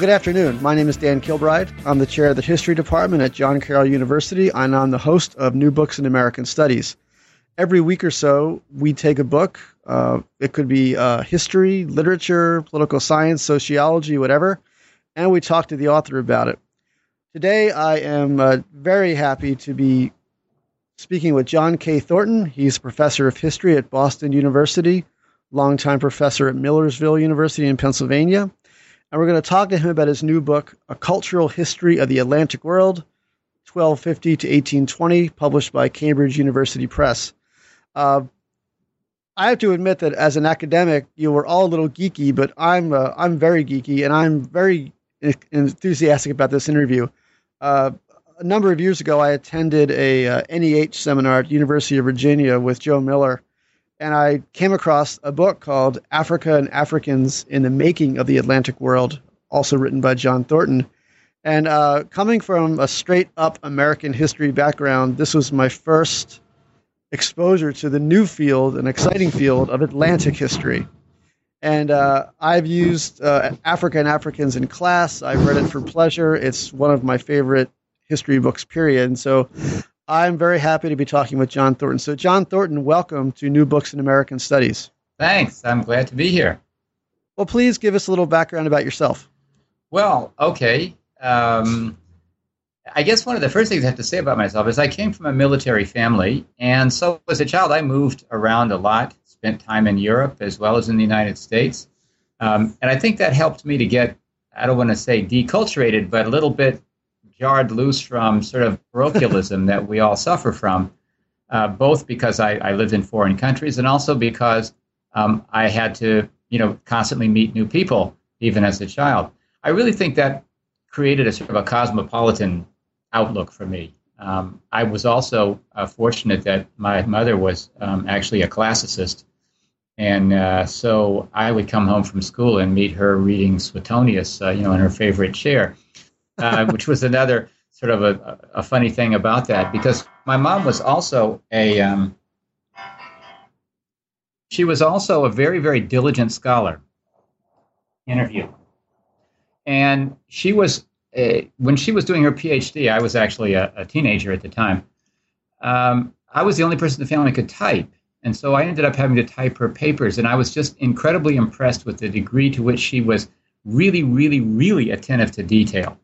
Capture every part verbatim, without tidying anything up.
good afternoon. My name is Dan Kilbride. I'm the chair of the history department at John Carroll University, and I'm the host of New Books in American Studies. Every week or so, we take a book. Uh, it could be uh, history, literature, political science, sociology, whatever, and we talk to the author about it. Today, I am uh, very happy to be speaking with John K. Thornton. He's a professor of history at Boston University, longtime professor at Millersville University in Pennsylvania. And we're going to talk to him about his new book, A Cultural History of the Atlantic World, twelve fifty to eighteen twenty, published by Cambridge University Press. Uh, I have to admit that as an academic, you were all a little geeky, but I'm uh, I'm very geeky, and I'm very enthusiastic about this interview. Uh, a number of years ago, I attended a uh, N E H seminar at University of Virginia with Joe Miller, and I came across a book called Africa and Africans in the Making of the Atlantic World, also written by John Thornton. And uh, coming from a straight-up American history background, this was my first exposure to the new field, an exciting field of Atlantic history. And uh, I've used uh, Africa and Africans in class. I've read it for pleasure. It's one of my favorite history books, period. And so I'm very happy to be talking with John Thornton. So John Thornton, welcome to New Books in American Studies. Thanks. I'm glad to be here. Well, please give us a little background about yourself. Well, okay. Um, I guess one of the first things I have to say about myself is I came from a military family. And so as a child, I moved around a lot, spent time in Europe as well as in the United States. Um, and I think that helped me to get, I don't want to say deculturated, but a little bit jarred loose from sort of parochialism that we all suffer from, uh, both because I, I lived in foreign countries and also because um, I had to, you know, constantly meet new people, even as a child. I really think that created a sort of a cosmopolitan outlook for me. Um, I was also uh, fortunate that my mother was um, actually a classicist. And uh, so I would come home from school and meet her reading Suetonius, uh, you know, in her favorite chair. Uh, which was another sort of a, a funny thing about that, because my mom was also a, um, she was also a very, very diligent scholar. Interview. And she was, a, when she was doing her PhD, I was actually a, a teenager at the time. Um, I was the only person in the family who could type. And so I ended up having to type her papers. And I was just incredibly impressed with the degree to which she was really, really, really attentive to detail.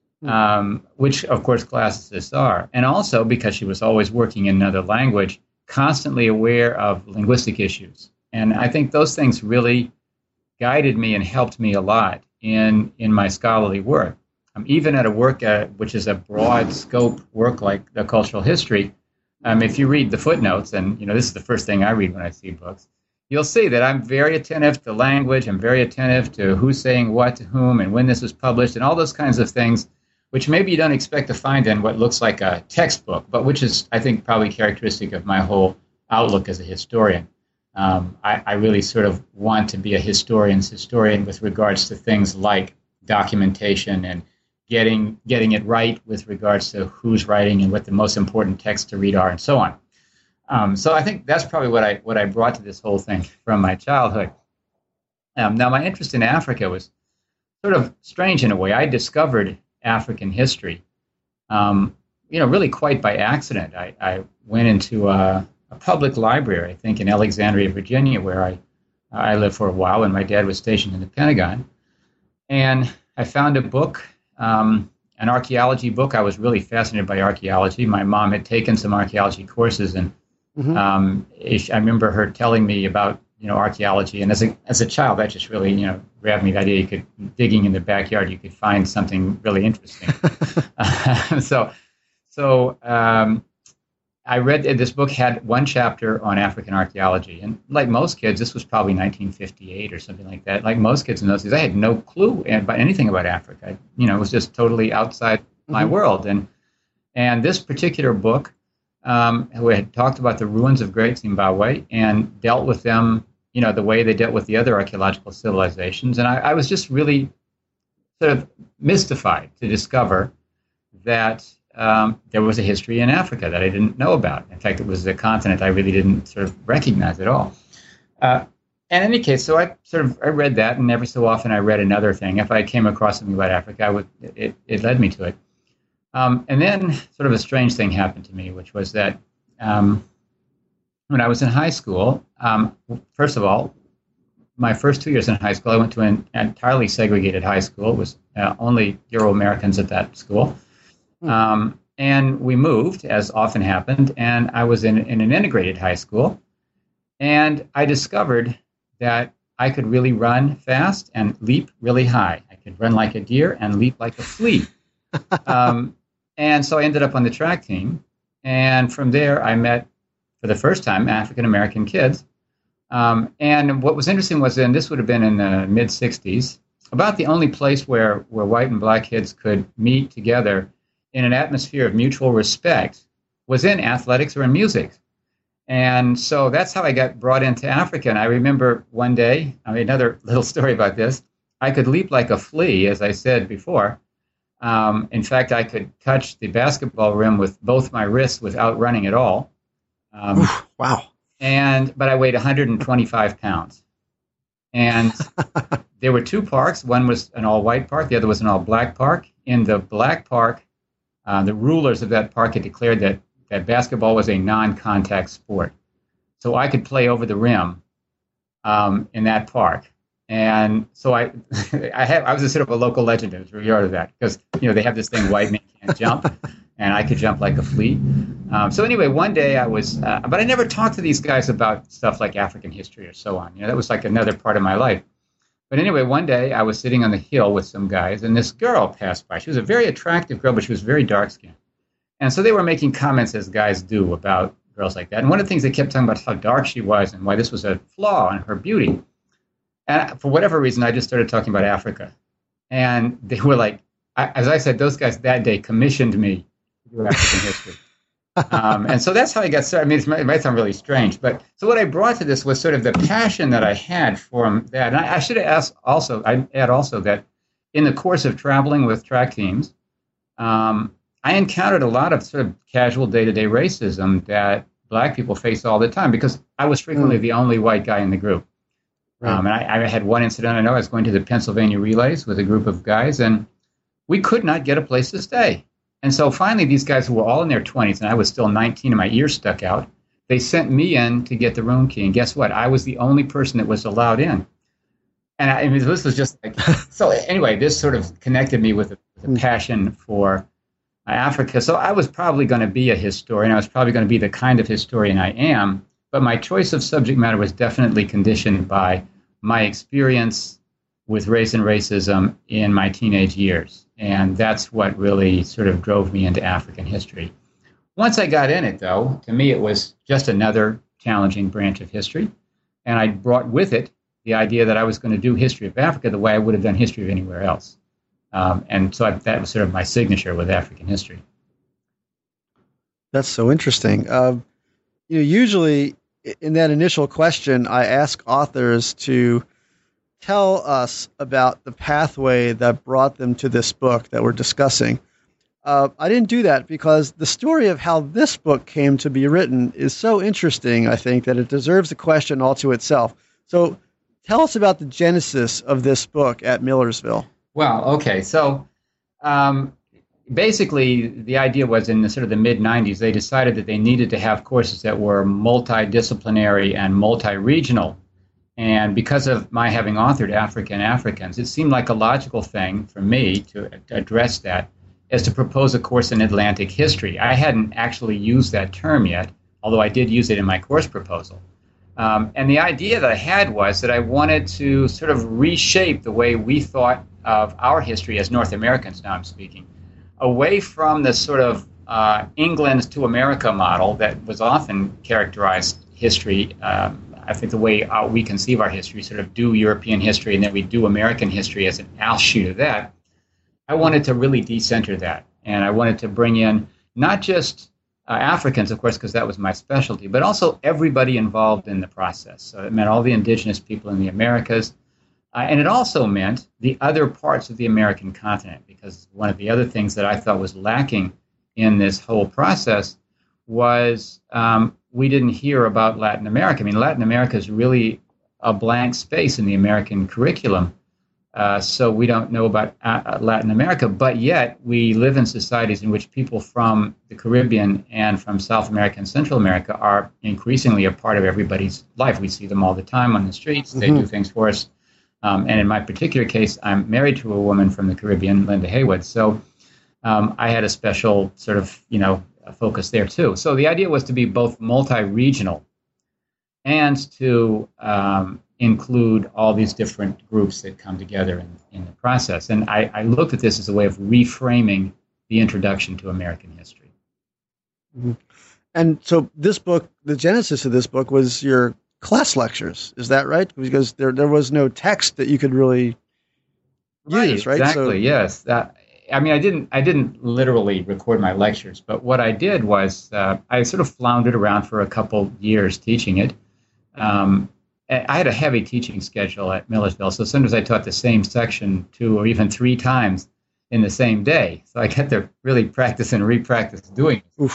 Um, which, of course, classicists are. And also because she was always working in another language, constantly aware of linguistic issues. And I think those things really guided me and helped me a lot in, in my scholarly work. Um, even at a work uh, which is a broad scope work like the cultural history, um, if you read the footnotes, and you know this is the first thing I read when I see books, you'll see that I'm very attentive to language. I'm very attentive to who's saying what to whom and when this was published and all those kinds of things, which maybe you don't expect to find in what looks like a textbook, but which is, I think, probably characteristic of my whole outlook as a historian. Um, I, I really sort of want to be a historian's historian with regards to things like documentation and getting getting it right with regards to who's writing and what the most important texts to read are and so on. Um, so I think that's probably what I what I brought to this whole thing from my childhood. Um, now, my interest in Africa was sort of strange in a way. I discovered African history, um, you know, really quite by accident. I, I went into a, a public library, I think, in Alexandria, Virginia, where I I lived for a while when my dad was stationed in the Pentagon. And I found a book, um, an archaeology book. I was really fascinated by archaeology. My mom had taken some archaeology courses, and mm-hmm. um, I remember her telling me about, you know, archaeology. And as a as a child, that just really, you know, grabbed me. The idea you could, digging in the backyard, you could find something really interesting. uh, so, so um, I read this book had one chapter on African archaeology, and like most kids, this was probably nineteen fifty-eight or something like that. Like most kids in those days, I had no clue about anything about Africa. You know, it was just totally outside mm-hmm. my world. And and this particular book, um, who had talked about the ruins of Great Zimbabwe and dealt with them, you know, the way they dealt with the other archaeological civilizations, and I, I was just really sort of mystified to discover that um, there was a history in Africa that I didn't know about. In fact, it was a continent I really didn't sort of recognize at all. Uh, in any case, so I sort of I read that, and every so often I read another thing. If I came across something about Africa, I would it, it led me to it. Um, and then sort of a strange thing happened to me, which was that um, when I was in high school, um, first of all, my first two years in high school, I went to an entirely segregated high school. It was uh, only Euro-Americans at that school. Hmm. Um, and we moved, as often happened, and I was in, in an integrated high school. And I discovered that I could really run fast and leap really high. I could run like a deer and leap like a flea. um, and so I ended up on the track team. And from there, I met, for the first time, African-American kids. Um, and what was interesting was, and this would have been in the mid-sixties, about the only place where, where white and black kids could meet together in an atmosphere of mutual respect was in athletics or in music. And so that's how I got brought into Africa. And I remember one day, I mean, another little story about this, I could leap like a flea, as I said before. Um, in fact, I could touch the basketball rim with both my wrists without running at all. Um, Oof, wow. And but I weighed one hundred twenty-five pounds. And there were two parks. One was an all-white park. The other was an all-black park. In the black park, uh, the rulers of that park had declared that that basketball was a non-contact sport. So I could play over the rim um, in that park. And so I I, have, I was a sort of a local legend in regard to that because, you know, they have this thing, white men can't jump, and I could jump like a flea. Um, so anyway, one day I was, uh, but I never talked to these guys about stuff like African history or so on. You know, that was like another part of my life. But anyway, one day I was sitting on the hill with some guys, and this girl passed by. She was a very attractive girl, but she was very dark-skinned. And so they were making comments, as guys do, about girls like that. And one of the things they kept talking about how dark she was and why this was a flaw in her beauty. And for whatever reason, I just started talking about Africa. And they were like, I, as I said, those guys that day commissioned me to do African history. Um, and so that's how I got started. I mean, it might sound really strange, but so what I brought to this was sort of the passion that I had for that. And I, I should have asked also, I add also that in the course of traveling with track teams, um, I encountered a lot of sort of casual day-to-day racism that black people face all the time because I was frequently mm. the only white guy in the group. Right. Um, and I, I had one incident. I know I was going to the Pennsylvania Relays with a group of guys, and we could not get a place to stay. And so finally, these guys who were all in their twenties, and I was still nineteen and my ears stuck out, they sent me in to get the room key. And guess what? I was the only person that was allowed in. And I, I mean, this was just like, so anyway, this sort of connected me with a, with a passion for Africa. So I was probably going to be a historian. I was probably going to be the kind of historian I am. But my choice of subject matter was definitely conditioned by my experience with race and racism in my teenage years. And that's what really sort of drove me into African history. Once I got in it, though, to me it was just another challenging branch of history. And I brought with it the idea that I was going to do history of Africa the way I would have done history of anywhere else. Um, and so I, that was sort of my signature with African history. That's so interesting. Uh, you know, usually in that initial question, I ask authors to tell us about the pathway that brought them to this book that we're discussing. Uh, I didn't do that because the story of how this book came to be written is so interesting, I think, that it deserves a question all to itself. So tell us about the genesis of this book at Millersville. Well, okay. So um, basically, the idea was in the sort of the mid nineties, they decided that they needed to have courses that were multidisciplinary and multi-regional. And because of my having authored African Africans, it seemed like a logical thing for me to address that is to propose a course in Atlantic history. I hadn't actually used that term yet, although I did use it in my course proposal. Um, and the idea that I had was that I wanted to sort of reshape the way we thought of our history as North Americans, now I'm speaking, away from the sort of uh, England to America model that was often characterized history. Um, I think the way uh, we conceive our history, sort of do European history and then we do American history as an offshoot of that. I wanted to really decenter that. And I wanted to bring in not just uh, Africans, of course, because that was my specialty, but also everybody involved in the process. So it meant all the indigenous people in the Americas. Uh, and it also meant the other parts of the American continent, because one of the other things that I thought was lacking in this whole process was um, we didn't hear about Latin America. I mean, Latin America is really a blank space in the American curriculum. Uh, so we don't know about uh, Latin America, but yet we live in societies in which people from the Caribbean and from South America and Central America are increasingly a part of everybody's life. We see them all the time on the streets. They mm-hmm. do things for us. Um, and in my particular case, I'm married to a woman from the Caribbean, Linda Haywood. So um, I had a special sort of, you know, focus there too. So the idea was to be both multi-regional and to um, include all these different groups that come together in, in the process. And I, I looked at this as a way of reframing the introduction to American history. Mm-hmm. And so this book, the genesis of this book was your class lectures. Is that right? Because there there was no text that you could really right, use, right? Exactly, so, yes. That, I mean, I didn't I didn't literally record my lectures, but what I did was uh, I sort of floundered around for a couple years teaching it. Um, I had a heavy teaching schedule at Millersville, so sometimes I taught the same section two or even three times in the same day. So I got to really practice and re-practice doing it.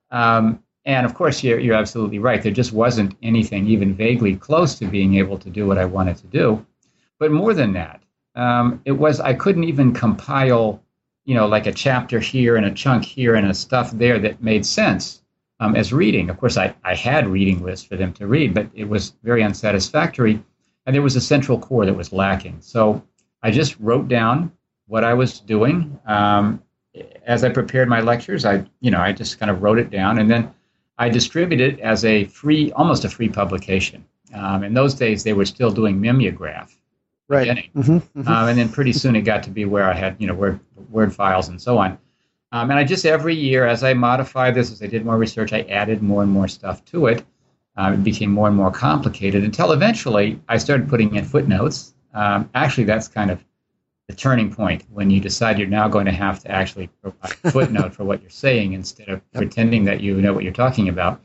Um, and of course, you're, you're absolutely right. There just wasn't anything even vaguely close to being able to do what I wanted to do. But more than that, um, it was I couldn't even compile, you know, like a chapter here and a chunk here and a stuff there that made sense. Um, as reading. Of course, I, I had reading lists for them to read, but it was very unsatisfactory, and there was a central core that was lacking. So I just wrote down what I was doing. Um, as I prepared my lectures, I, you know, I just kind of wrote it down, and then I distributed it as a free, almost a free publication. Um, in those days, they were still doing mimeograph. Right. Mm-hmm, mm-hmm. Um, and then pretty soon it got to be where I had, you know, Word, Word files and so on. Um, and I just every year, as I modified this, as I did more research, I added more and more stuff to it. Uh, it became more and more complicated until eventually I started putting in footnotes. Um, actually, that's kind of the turning point when you decide you're now going to have to actually provide a footnote for what you're saying instead of yep. pretending that you know what you're talking about.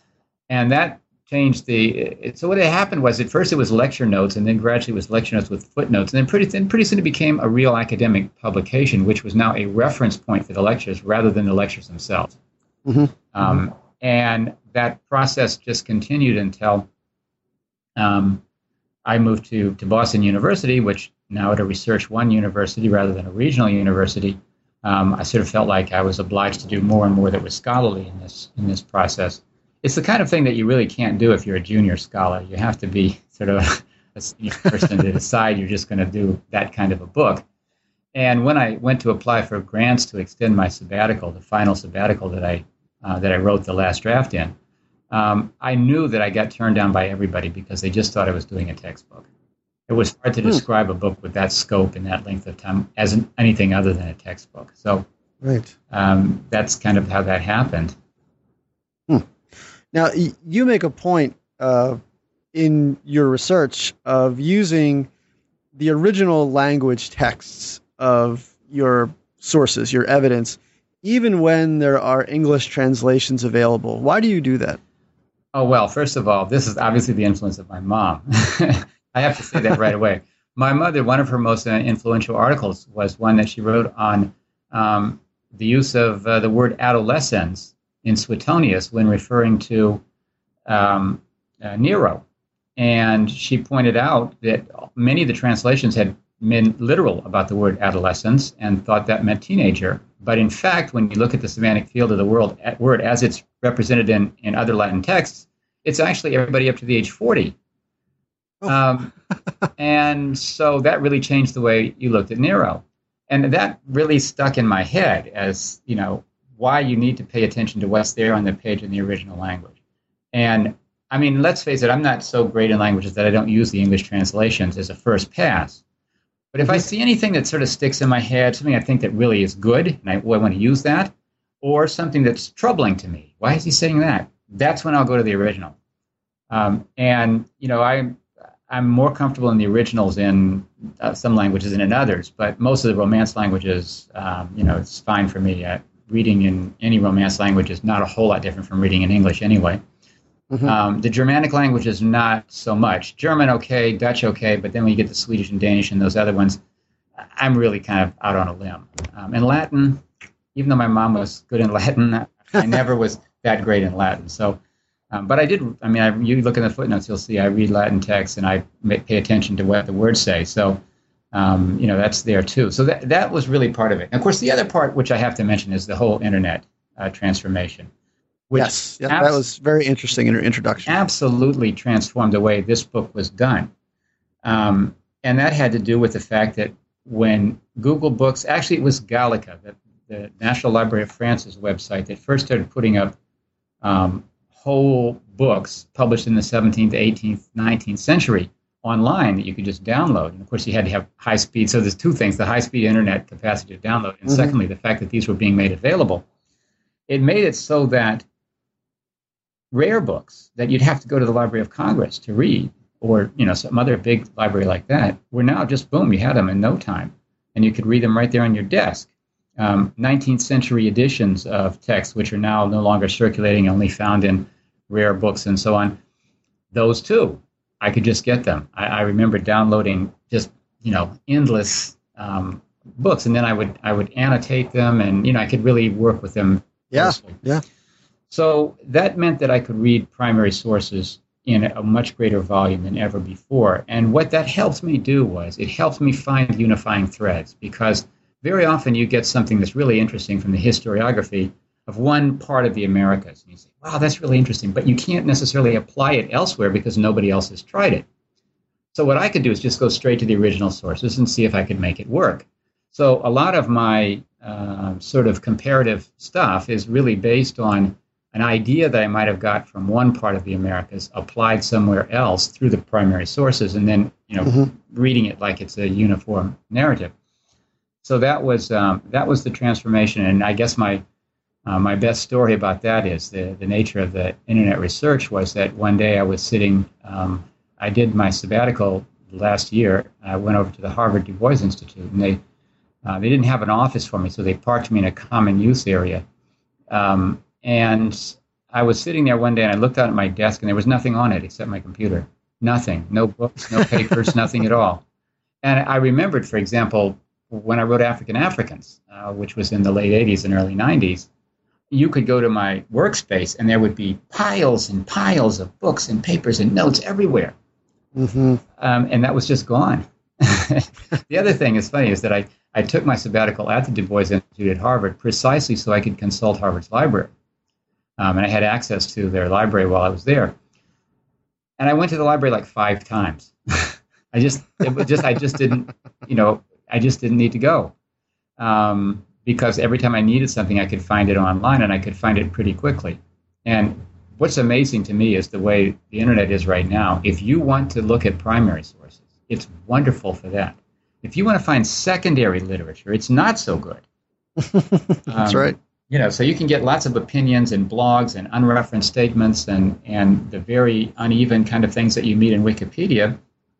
And that changed the. It, so what had happened was at first it was lecture notes, and then gradually it was lecture notes with footnotes, and then pretty then pretty soon it became a real academic publication, which was now a reference point for the lectures rather than the lectures themselves. Mm-hmm. Um, and that process just continued until um, I moved to to Boston University, which now at a Research One university rather than a regional university. Um, I sort of felt like I was obliged to do more and more that was scholarly in this in this process. It's the kind of thing that you really can't do if you're a junior scholar. You have to be sort of a senior person to decide you're just going to do that kind of a book. And when I went to apply for grants to extend my sabbatical, the final sabbatical that I uh, that I wrote the last draft in, um, I knew that I got turned down by everybody because they just thought I was doing a textbook. It was hard to hmm. describe a book with that scope and that length of time as an, anything other than a textbook. So right. um, that's kind of how that happened. Hmm. Now, you make a point uh, in your research of using the original language texts of your sources, your evidence, even when there are English translations available. Why do you do that? Oh, well, first of all, this is obviously the influence of my mom. I have to say that right away. My mother, one of her most uh, influential articles was one that she wrote on um, the use of uh, the word adolescens in Suetonius when referring to um, uh, Nero. And she pointed out that many of the translations had been literal about the word adolescence and thought that meant teenager. But in fact, when you look at the semantic field of the world, at word as it's represented in, in other Latin texts, it's actually everybody up to the age forty. Oh. um, and so that really changed the way you looked at Nero. And that really stuck in my head as, you know, why you need to pay attention to what's there on the page in the original language. And I mean, let's face it, I'm not so great in languages that I don't use the English translations as a first pass. But if I see anything that sort of sticks in my head, something I think that really is good, and I, well, I want to use that, or something that's troubling to me, why is he saying that? That's when I'll go to the original. Um, and, you know, I, I'm more comfortable in the originals in uh, some languages than in others, but most of the Romance languages, um, you know, it's fine for me. Uh, reading in any Romance language is not a whole lot different from reading in English anyway. Mm-hmm. Um, the Germanic languages, not so much. German, okay. Dutch, okay. But then when you get to Swedish and Danish and those other ones, I'm really kind of out on a limb. Um, and Latin, even though my mom was good in Latin, I never was that great in Latin. So Um, but I did, I mean, I, you look in the footnotes, you'll see I read Latin texts and I may, pay attention to what the words say. So, um, you know, that's there too. So that, that was really part of it. And of course, the other part, which I have to mention, is the whole internet uh, transformation. Which yes, yeah, abs- that was very interesting in your introduction. Absolutely transformed the way this book was done. Um, and that had to do with the fact that when Google Books, actually it was Gallica, the, the National Library of France's website, that first started putting up um, whole books published in the seventeenth, eighteenth, nineteenth century online that you could just download. And of course, you had to have high speed. So there's two things: the high speed internet capacity to download, and mm-hmm. secondly, the fact that these were being made available. It made it so that rare books that you'd have to go to the Library of Congress to read, or you know some other big library like that, were now just boom, you had them in no time, and you could read them right there on your desk. Um, nineteenth century editions of texts, which are now no longer circulating, only found in rare books and so on, those too, I could just get them. I, I remember downloading just you know endless um, books, and then I would I would annotate them, and you know I could really work with them. Yeah, closely. yeah. So that meant that I could read primary sources in a much greater volume than ever before. And what that helped me do was it helped me find unifying threads, because very often you get something that's really interesting from the historiography of one part of the Americas. And you say, wow, that's really interesting, but you can't necessarily apply it elsewhere because nobody else has tried it. So what I could do is just go straight to the original sources and see if I could make it work. So a lot of my uh, sort of comparative stuff is really based on an idea that I might have got from one part of the Americas applied somewhere else through the primary sources, and then you know mm-hmm. reading it like it's a uniform narrative. So that was um, that was the transformation, and I guess my uh, my best story about that is the the nature of the internet research was that one day I was sitting, um, I did my sabbatical last year. I went over to the Harvard Du Bois Institute, and they uh, they didn't have an office for me, so they parked me in a common use area. Um, And I was sitting there one day, and I looked out at my desk, and there was nothing on it except my computer. Nothing. No books, no papers, nothing at all. And I remembered, for example, when I wrote African Africans, uh, which was in the late eighties and early nineties, you could go to my workspace, and there would be piles and piles of books and papers and notes everywhere. Mm-hmm. Um, and that was just gone. The other thing is funny is that I, I took my sabbatical at the Du Bois Institute at Harvard precisely so I could consult Harvard's library. Um, and I had access to their library while I was there. And I went to the library like five times. I just, it was just, I just didn't, you know, I just didn't need to go. Um, because every time I needed something, I could find it online, and I could find it pretty quickly. And what's amazing to me is the way the internet is right now. If you want to look at primary sources, it's wonderful for that. If you want to find secondary literature, it's not so good. That's um, right. You know, so you can get lots of opinions and blogs and unreferenced statements and, and the very uneven kind of things that you meet in Wikipedia.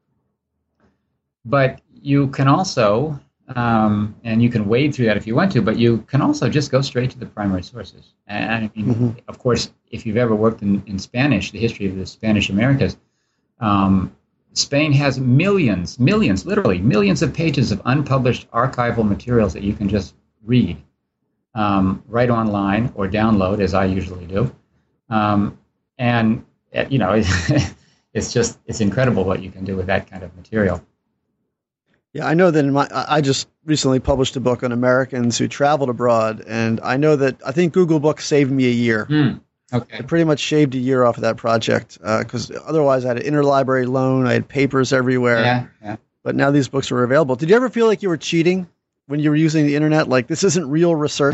But you can also, um, and you can wade through that if you want to, but you can also just go straight to the primary sources. And I mean, mm-hmm. of course, if you've ever worked in, in Spanish, the history of the Spanish Americas, um, Spain has millions, millions, literally millions of pages of unpublished archival materials that you can just read. Um, right online or download, as I usually do. Um, and, you know, it's just, it's incredible what you can do with that kind of material. Yeah, I know that in my, I just recently published a book on Americans who traveled abroad, and I know that, I think Google Books saved me a year. Mm, okay. I pretty much shaved a year off of that project, because uh, otherwise I had an interlibrary loan, I had papers everywhere. Yeah, yeah. But now these books are available. Did you ever feel like you were cheating when you were using the internet? Like, this isn't real research?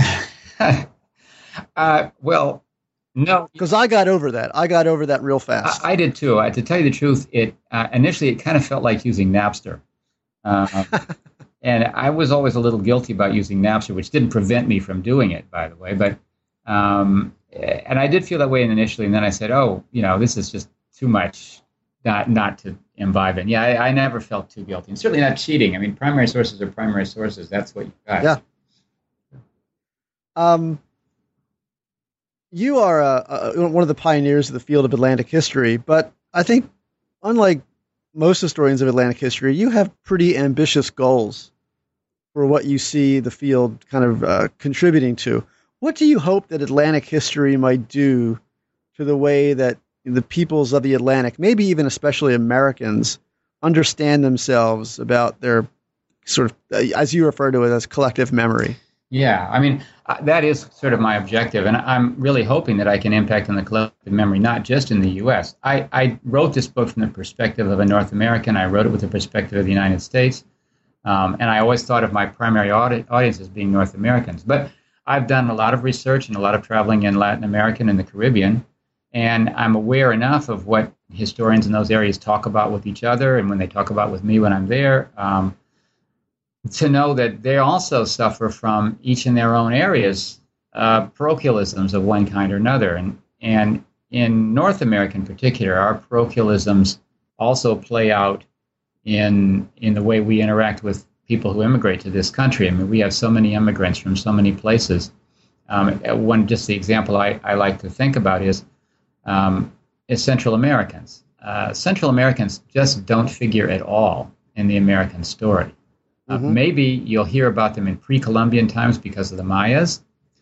uh, well, no. Because I got over that. I got over that real fast. I, I did too. I, to tell you the truth, it uh, initially it kind of felt like using Napster. Uh, and I was always a little guilty about using Napster, which didn't prevent me from doing it, by the way. But um, and I did feel that way initially. And then I said, oh, you know, this is just too much not not to imbibe in. Yeah, I, I never felt too guilty. And certainly not cheating. I mean, primary sources are primary sources. That's what you got. Yeah. Um, you are uh, uh, one of the pioneers of the field of Atlantic history, but I think, unlike most historians of Atlantic history, you have pretty ambitious goals for what you see the field kind of uh, contributing to. What do you hope that Atlantic history might do to the way that the peoples of the Atlantic, maybe even especially Americans, understand themselves about their sort of, uh, as you refer to it, as collective memory? Yeah, I mean, uh, that is sort of my objective, and I'm really hoping that I can impact on the collective memory, not just in the U S. I, I wrote this book from the perspective of a North American. I wrote it with the perspective of the United States, um, and I always thought of my primary audi- audience as being North Americans. But I've done a lot of research and a lot of traveling in Latin America and in the Caribbean, and I'm aware enough of what historians in those areas talk about with each other, and when they talk about with me when I'm there, um, to know that they also suffer from, each in their own areas, uh, parochialisms of one kind or another. And, and in North America in particular, our parochialisms also play out in, in the way we interact with people who immigrate to this country. I mean, we have so many immigrants from so many places. Um, one, just the example I, I like to think about is, um, is Central Americans. Uh, Central Americans just don't figure at all in the American story. Uh, mm-hmm. Maybe you'll hear about them in pre-Columbian times because of the Mayas,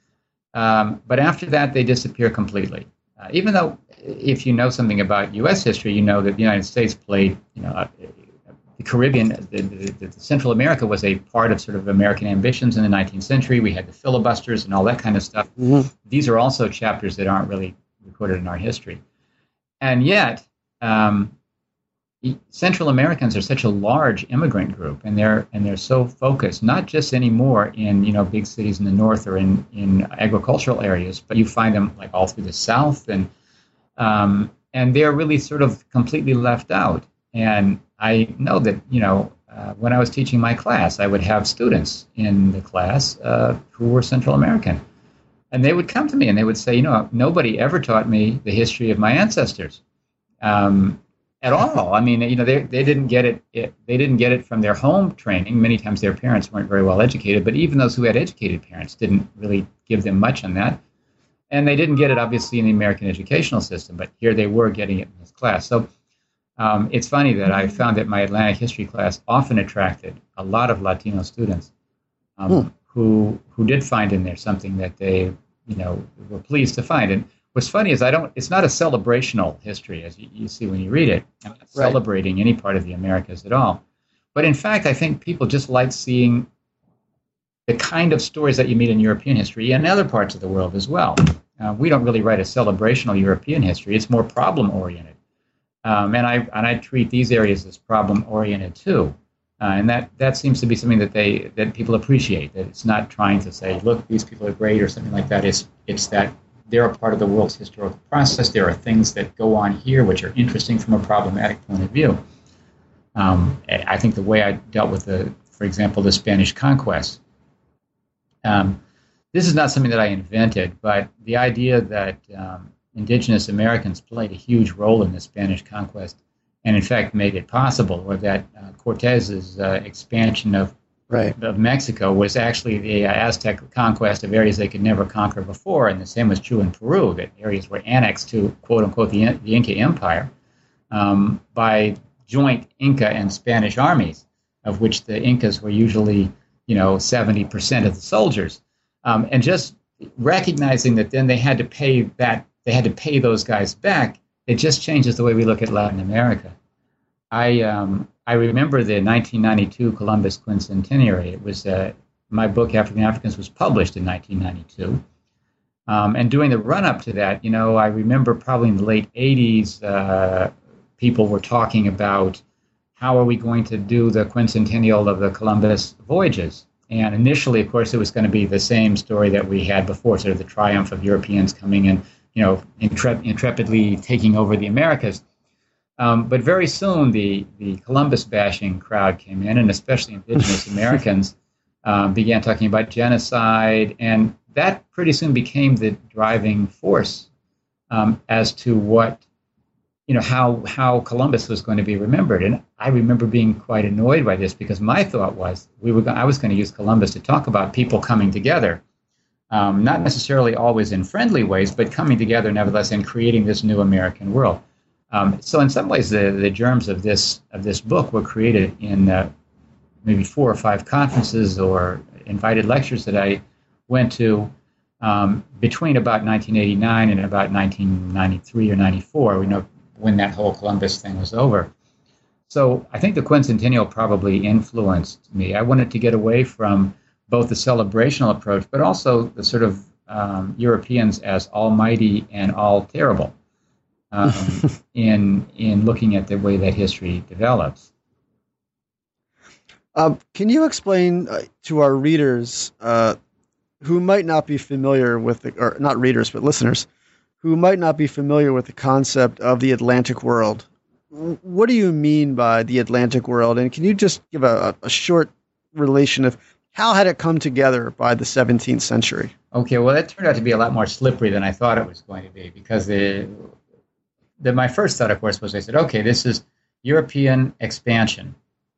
um, but after that they disappear completely. Uh, even though, if you know something about U S history, you know that the United States played, you know, uh, the Caribbean, the, the, the Central America was a part of sort of American ambitions in the nineteenth century. We had the filibusters and all that kind of stuff. Mm-hmm. These are also chapters that aren't really recorded in our history, and yet. Um, Central Americans are such a large immigrant group, and they're and they're so focused, not just anymore in you know big cities in the north or in, in agricultural areas, but you find them like all through the south, and um, and they're really sort of completely left out. And I know that you know uh, when I was teaching my class, I would have students in the class uh, who were Central American, and they would come to me and they would say, you know, nobody ever taught me the history of my ancestors. Um, At all. I mean, you know, they they didn't get it, it. They didn't get it from their home training. Many times their parents weren't very well educated, but even those who had educated parents didn't really give them much on that. And they didn't get it, obviously, in the American educational system, but here they were getting it in this class. So um, it's funny that I found that my Atlantic history class often attracted a lot of Latino students um, hmm. who who did find in there something that they, you know, were pleased to find. And what's funny is I don't. It's not a celebrational history, as you, you see when you read it. I'm not right. celebrating any part of the Americas at all. But in fact, I think people just like seeing the kind of stories that you meet in European history and other parts of the world as well. Uh, we don't really write a celebrational European history. It's more problem-oriented. Um, and I and I treat these areas as problem-oriented too. Uh, and that, that seems to be something that they that people appreciate. That it's not trying to say, look, these people are great or something like that. It's it's that they're a part of the world's historical process. There are things that go on here which are interesting from a problematic point of view. Um, I think the way I dealt with, the, for example, the Spanish conquest, um, this is not something that I invented, but the idea that um, indigenous Americans played a huge role in the Spanish conquest and, in fact, made it possible, or that uh, Cortez's uh, expansion of Right. of Mexico was actually the Aztec conquest of areas they could never conquer before, and the same was true in Peru, that areas were annexed to, quote-unquote, the, the Inca Empire um, by joint Inca and Spanish armies, of which the Incas were usually, you know, seventy percent of the soldiers. Um, and just recognizing that then they had to pay that, they had to pay those guys back, it just changes the way we look at Latin America. I... Um, I remember the nineteen ninety-two Columbus Quincentenary. It was uh, my book, African Africans, was published in nineteen ninety-two. Um, and during the run-up to that, you know, I remember probably in the late eighties, uh, people were talking about how are we going to do the quincentennial of the Columbus voyages. And initially, of course, it was going to be the same story that we had before, sort of the triumph of Europeans coming and, you know, intrep- intrepidly taking over the Americas. Um, but very soon, the, the Columbus bashing crowd came in, and especially indigenous Americans um, began talking about genocide, and that pretty soon became the driving force um, as to what, you know, how how Columbus was going to be remembered. And I remember being quite annoyed by this because my thought was we were I was going to use Columbus to talk about people coming together, um, not necessarily always in friendly ways, but coming together nevertheless and creating this new American world. Um, so in some ways, the, the germs of this of this book were created in uh, maybe four or five conferences or invited lectures that I went to um, between about nineteen eighty-nine and about nineteen ninety-three or ninety-four. We know when that whole Columbus thing was over. So I think the quincentennial probably influenced me. I wanted to get away from both the celebrational approach, but also the sort of um, Europeans as almighty and all terrible um, in in looking at the way that history develops. Uh, can you explain uh, to our readers uh, who might not be familiar with, the, or not readers, but listeners, who might not be familiar with the concept of the Atlantic world? What do you mean by the Atlantic world? And can you just give a, a short relation of how had it come together by the seventeenth century? Okay, well, that turned out to be a lot more slippery than I thought it was going to be, because the, the my first thought, of course, was I said, okay, this is European expansion,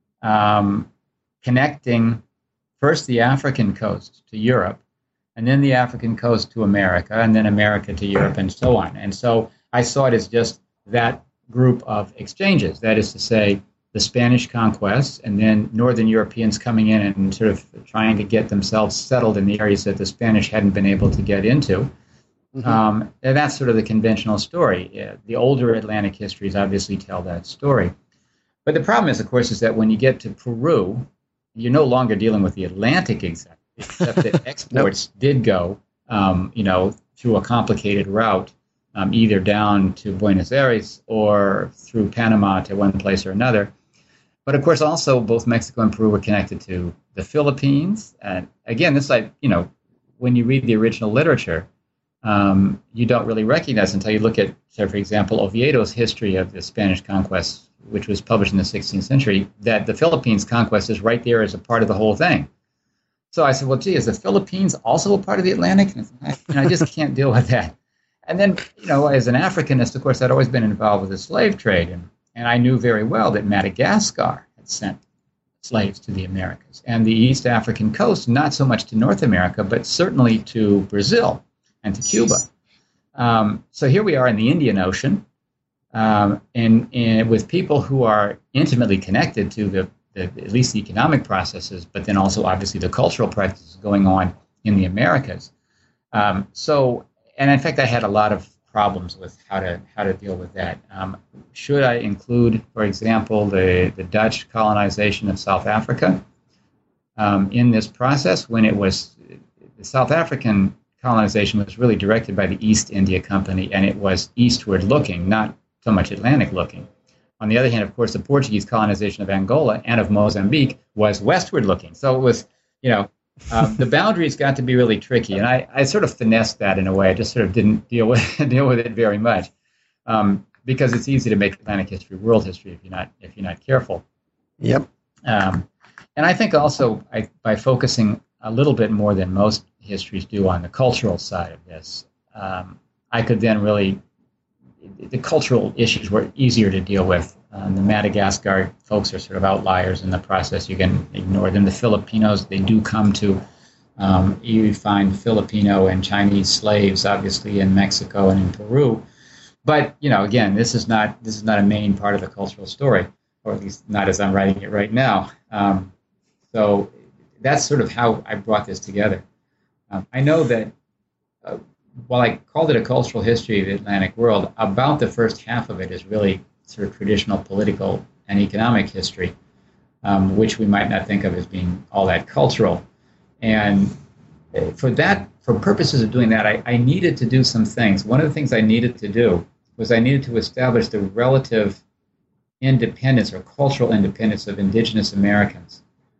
um, connecting first the African coast to Europe, and then the African coast to America, and then America to Europe, and so on. And so I saw it as just that group of exchanges. That is to say, the Spanish conquest, and then Northern Europeans coming in and sort of trying to get themselves settled in the areas that the Spanish hadn't been able to get into. Mm-hmm. Um, and that's sort of the conventional story. Yeah, the older Atlantic histories obviously tell that story. But the problem is, of course, is that when you get to Peru, you're no longer dealing with the Atlantic except, except that exports nope. did go, um, you know, through a complicated route, um, either down to Buenos Aires or through Panama to one place or another. But of course, also both Mexico and Peru were connected to the Philippines. And again, this like you know, when you read the original literature, um, you don't really recognize until you look at, say, for example, Oviedo's history of the Spanish conquest, which was published in the sixteenth century, that the Philippines conquest is right there as a part of the whole thing. So I said, well, gee, is the Philippines also a part of the Atlantic? And I, and I just can't deal with that. And then, you know, as an Africanist, of course, I'd always been involved with the slave trade. And, and I knew very well that Madagascar had sent slaves to the Americas. And the East African coast, not so much to North America, but certainly to Brazil and to Cuba. Um, so here we are in the Indian Ocean. Um, and, and with people who are intimately connected to the, the at least the economic processes, but then also obviously the cultural practices going on in the Americas. Um, so, and in fact, I had a lot of problems with how to how to deal with that. Um, should I include, for example, the, the Dutch colonization of South Africa um, in this process, when it was the South African colonization was really directed by the East India Company, and it was eastward looking, not so much Atlantic looking. On the other hand, of course, the Portuguese colonization of Angola and of Mozambique was westward looking. So it was, you know, um, the boundaries got to be really tricky, and I, I sort of finessed that in a way. I just sort of didn't deal with deal with it very much um, because it's easy to make Atlantic history world history if you're not if you're not careful. Yep. Um, and I think also I, by focusing a little bit more than most histories do on the cultural side of this, um, I could then really the cultural issues were easier to deal with. Um, the Madagascar folks are sort of outliers in the process. You can ignore them. The Filipinos, they do come to, um, you find Filipino and Chinese slaves, obviously, in Mexico and in Peru. But, you know, again, this is not this is not a main part of the cultural story, or at least not as I'm writing it right now. Um, so that's sort of how I brought this together. Um, I know that uh, while I called it a cultural history of the Atlantic world, about the first half of it is really sort of traditional political and economic history, um, which we might not think of as being all that cultural. And for that, for purposes of doing that, I, I needed to do some things. One of the things I needed to do was I needed to establish the relative independence or cultural independence of indigenous Americans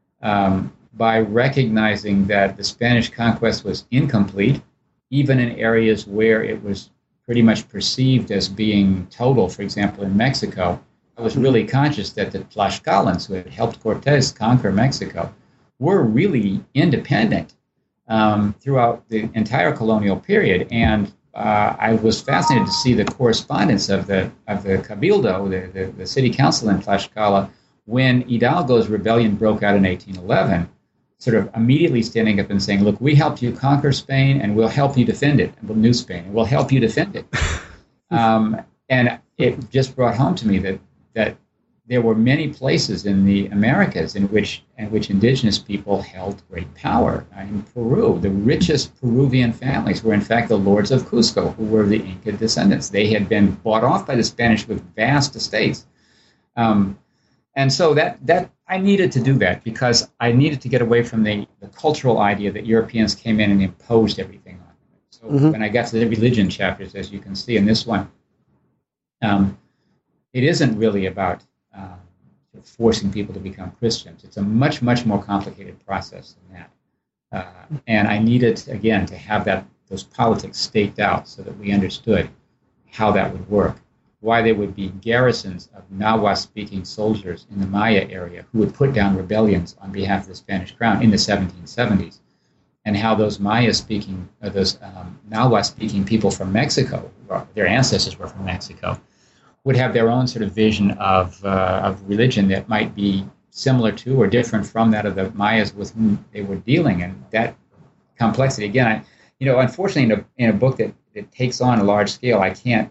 um, by recognizing that the Spanish conquest was incomplete, even in areas where it was pretty much perceived as being total. For example, in Mexico, I was really conscious that the Tlaxcalans, who had helped Cortés conquer Mexico, were really independent um, throughout the entire colonial period. And uh, I was fascinated to see the correspondence of the of the Cabildo, the, the, the city council in Tlaxcala, when Hidalgo's rebellion broke out in eighteen eleven, sort of immediately standing up and saying, look, we helped you conquer Spain, and we'll help you defend it. And we'll New Spain, and we'll help you defend it. um, and it just brought home to me that that there were many places in the Americas in which in which indigenous people held great power. In Peru, the richest Peruvian families were in fact the lords of Cusco, who were the Inca descendants. They had been bought off by the Spanish with vast estates. Um, and so that, that I needed to do that because I needed to get away from the, the cultural idea that Europeans came in and imposed everything on them. So mm-hmm. when I got to the religion chapters, as you can see in this one, um, it isn't really about Um, forcing people to become Christians. It's a much, much more complicated process than that. Uh, and I needed, again, to have that those politics staked out so that we understood how that would work, why there would be garrisons of Nahua-speaking soldiers in the Maya area who would put down rebellions on behalf of the Spanish crown in the seventeen seventies, and how those Maya-speaking, uh, those um, Nahua-speaking people from Mexico, their ancestors were from Mexico, would have their own sort of vision of uh, of religion that might be similar to or different from that of the Mayas with whom they were dealing. And that complexity, again, I, you know, unfortunately, in a, in a book that, that takes on a large scale, I can't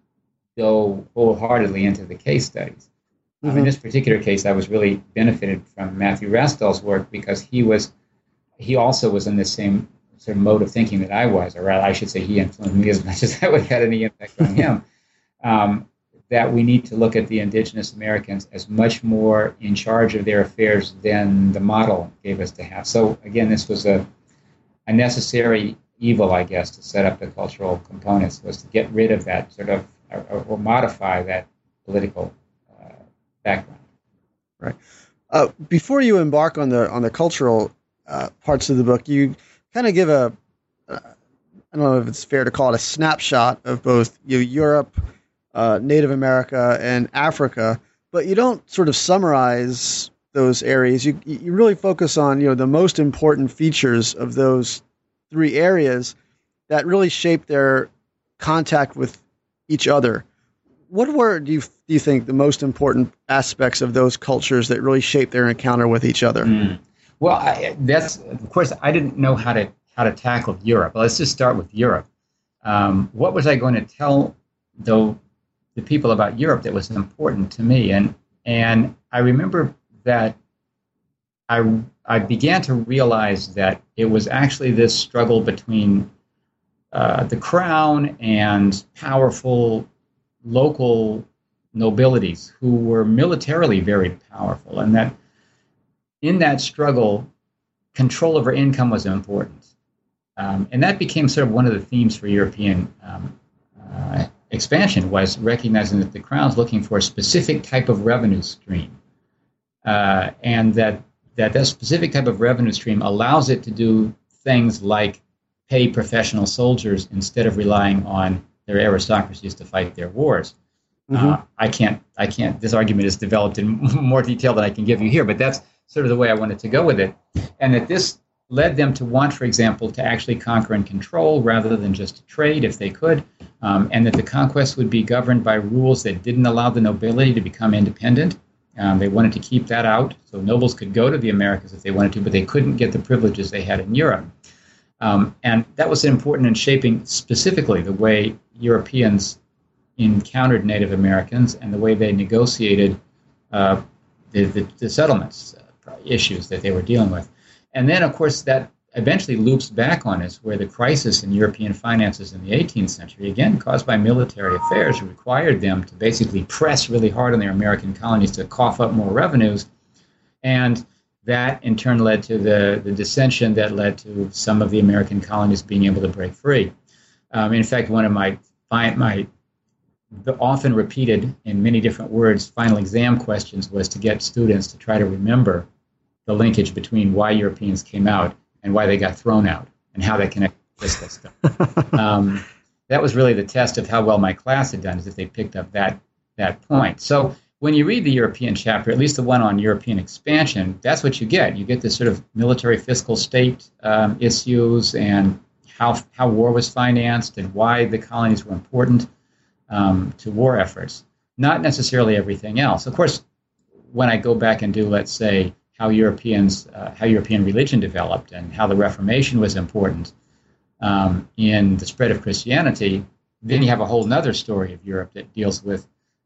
go wholeheartedly into the case studies. Mm-hmm. Um, in this particular case, I was really benefited from Matthew Rastall's work because he was, he also was in the same sort of mode of thinking that I was, or I should say he influenced me as much as I would have had any impact on him. Um, that we need to look at the indigenous Americans as much more in charge of their affairs than the model gave us to have. So again, this was a, a necessary evil, I guess, to set up the cultural components, was to get rid of that sort of, or, or modify that political uh, background. Right. Uh, before you embark on the on the cultural uh, parts of the book, you kind of give a, uh, I don't know if it's fair to call it a snapshot of both you know, Europe, Uh, Native America and Africa, but you don't sort of summarize those areas. You you really focus on you know the most important features of those three areas that really shape their contact with each other. What were do you do you think the most important aspects of those cultures that really shape their encounter with each other? Mm. Well, I, that's of course I didn't know how to how to tackle Europe. Let's just start with Europe. Um, what was I going to tell though? the people about Europe that was important to me. And and I remember that I I began to realize that it was actually this struggle between uh, the crown and powerful local nobilities who were militarily very powerful, and that in that struggle, control over income was important. Um, and that became sort of one of the themes for European um, uh, expansion, was recognizing that the crown's looking for a specific type of revenue stream, uh, and that, that that specific type of revenue stream allows it to do things like pay professional soldiers instead of relying on their aristocracies to fight their wars. Mm-hmm. Uh, I can't, I can't, this argument is developed in more detail than I can give you here, but that's sort of the way I wanted to go with it. And that this led them to want, for example, to actually conquer and control rather than just to trade if they could, um, and that the conquest would be governed by rules that didn't allow the nobility to become independent. Um, they wanted to keep that out, so nobles could go to the Americas if they wanted to, but they couldn't get the privileges they had in Europe. Um, and that was important in shaping specifically the way Europeans encountered Native Americans and the way they negotiated uh, the, the, the settlements uh, issues that they were dealing with. And then, of course, that eventually loops back on us, where the crisis in European finances in the eighteenth century, again caused by military affairs, required them to basically press really hard on their American colonies to cough up more revenues. And that, in turn, led to the, the dissension that led to some of the American colonies being able to break free. Um, in fact, one of my, my the often repeated in many different words final exam questions was to get students to try to remember the linkage between why Europeans came out and why they got thrown out, and how that connected to fiscal stuff. um, that was really the test of how well my class had done, is if they picked up that that point. So when you read the European chapter, at least the one on European expansion, that's what you get. You get this sort of military fiscal state um, issues, and how how war was financed, and why the colonies were important um, to war efforts. Not necessarily everything else. Of course, when I go back and do, let's say, how Europeans, uh, how European religion developed and how the Reformation was important um, in the spread of Christianity, then you have a whole other story of Europe that deals with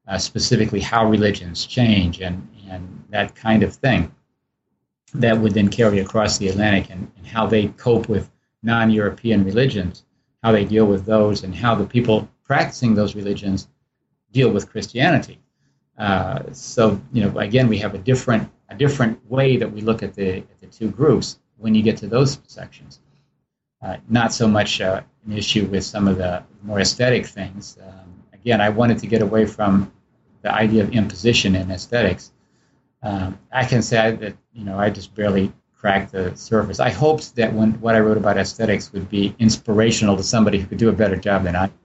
uh, specifically how religions change and, and that kind of thing that would then carry across the Atlantic, and, and how they cope with non-European religions, how they deal with those, and how the people practicing those religions deal with Christianity. Uh, so, you know, again, we have a different a different way that we look at the at the two groups when you get to those sections. Uh, not so much uh, an issue with some of the more aesthetic things. Um, again, I wanted to get away from the idea of imposition in aesthetics. Um, I can say that, you know, I just barely cracked the surface. I hoped that when what I wrote about aesthetics would be inspirational to somebody who could do a better job than I.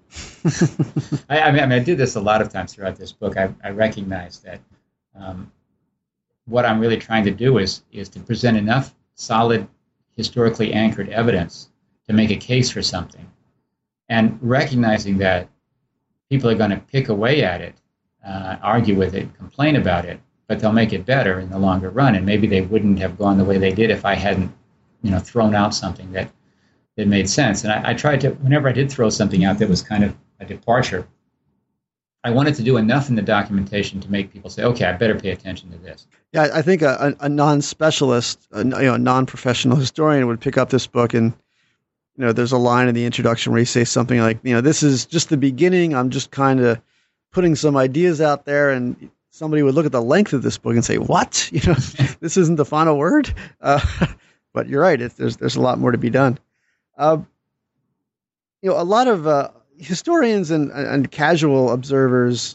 I, I, mean, I mean, I did this a lot of times throughout this book. I, I recognize that um, what I'm really trying to do is is to present enough solid, historically anchored evidence to make a case for something, and recognizing that people are going to pick away at it, uh, argue with it, complain about it, but they'll make it better in the longer run. And maybe they wouldn't have gone the way they did if I hadn't, you know, thrown out something that, that made sense. And I, I tried to, whenever I did throw something out that was kind of a departure, I wanted to do enough in the documentation to make people say, okay, I better pay attention to this. Yeah, I think a, a non-specialist, a, you know, a non-professional historian would pick up this book, and you know, there's a line in the introduction where you say something like, you know, this is just the beginning. I'm just kind of putting some ideas out there, and somebody would look at the length of this book and say, what? You know, this isn't the final word. Uh, but you're right. It, there's there's a lot more to be done. Uh, you know, a lot of uh, historians and, and casual observers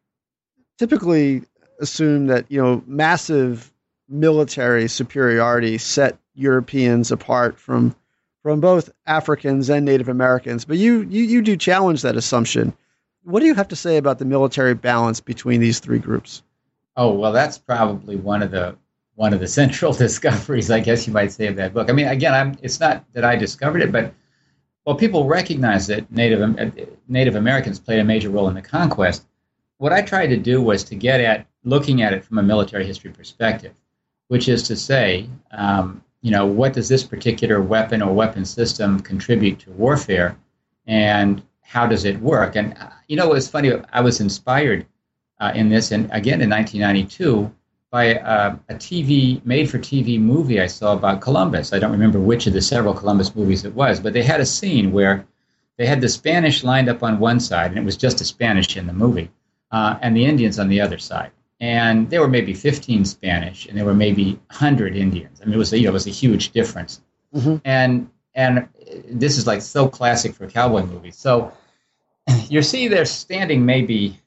typically assume that, you know, massive military superiority set Europeans apart from from both Africans and Native Americans. But you, you, you do challenge that assumption. What do you have to say about the military balance between these three groups? Oh, well, that's probably one of the one of the central discoveries, I guess you might say, of that book. I mean, again, I'm, it's not that I discovered it, but well, people recognize that Native Native Americans played a major role in the conquest. What I tried to do was to get at looking at it from a military history perspective, which is to say, um, you know, what does this particular weapon or weapon system contribute to warfare, and how does it work? And, uh, you know, it was funny, I was inspired uh, in this, and again in nineteen ninety-two, by uh, a T V, made-for-T V movie I saw about Columbus. I don't remember which of the several Columbus movies it was, but they had a scene where they had the Spanish lined up on one side, and it was just the Spanish in the movie, uh, and the Indians on the other side. And there were maybe fifteen Spanish, and there were maybe one hundred Indians. I mean, it was a, you know, it was a huge difference. Mm-hmm. And and this is like so classic for cowboy movies. So you see they're standing maybe,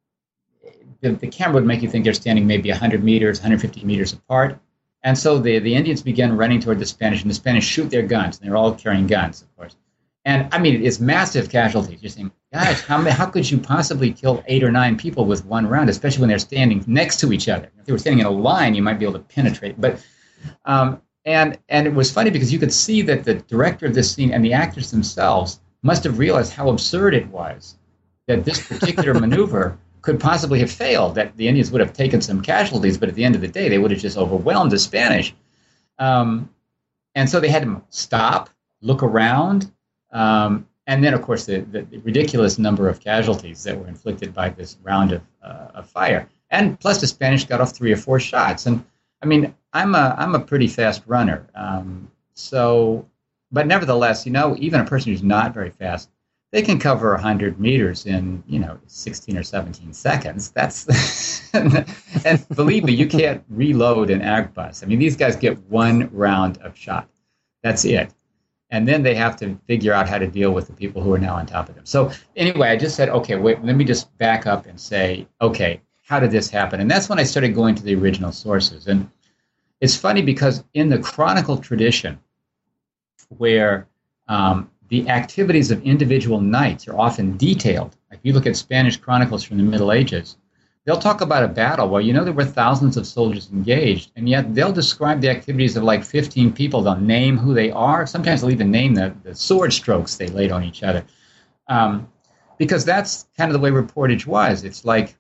the, the camera would make you think they're standing maybe one hundred meters, one hundred fifty meters apart. And so the, the Indians began running toward the Spanish, and the Spanish shoot their guns. And they're all carrying guns, of course. And, I mean, it's massive casualties. You're saying, gosh, how, how could you possibly kill eight or nine people with one round, especially when they're standing next to each other? If they were standing in a line, you might be able to penetrate. But um, and and it was funny because you could see that the director of this scene and the actors themselves must have realized how absurd it was that this particular maneuver could possibly have failed, that the Indians would have taken some casualties, but at the end of the day, they would have just overwhelmed the Spanish. Um, and so they had to stop, look around, um, and then, of course, the, the, the ridiculous number of casualties that were inflicted by this round of, uh, of fire. And plus, the Spanish got off three or four shots. And, I mean, I'm a, I'm a pretty fast runner. Um, so, but nevertheless, you know, even a person who's not very fast, they can cover one hundred meters in, you know, sixteen or seventeen seconds. That's, and, and believe me, you can't reload an arquebus. I mean, these guys get one round of shot. That's it. And then they have to figure out how to deal with the people who are now on top of them. So anyway, I just said, okay, wait, let me just back up and say, okay, how did this happen? And that's when I started going to the original sources. And it's funny because in the chronicle tradition, where um, the activities of individual knights are often detailed. If you look at Spanish chronicles from the Middle Ages, they'll talk about a battle where, you know, there were thousands of soldiers engaged, and yet they'll describe the activities of like fifteen people. They'll name who they are. Sometimes they'll even name the, the sword strokes they laid on each other. Um, because that's kind of the way reportage was. It's like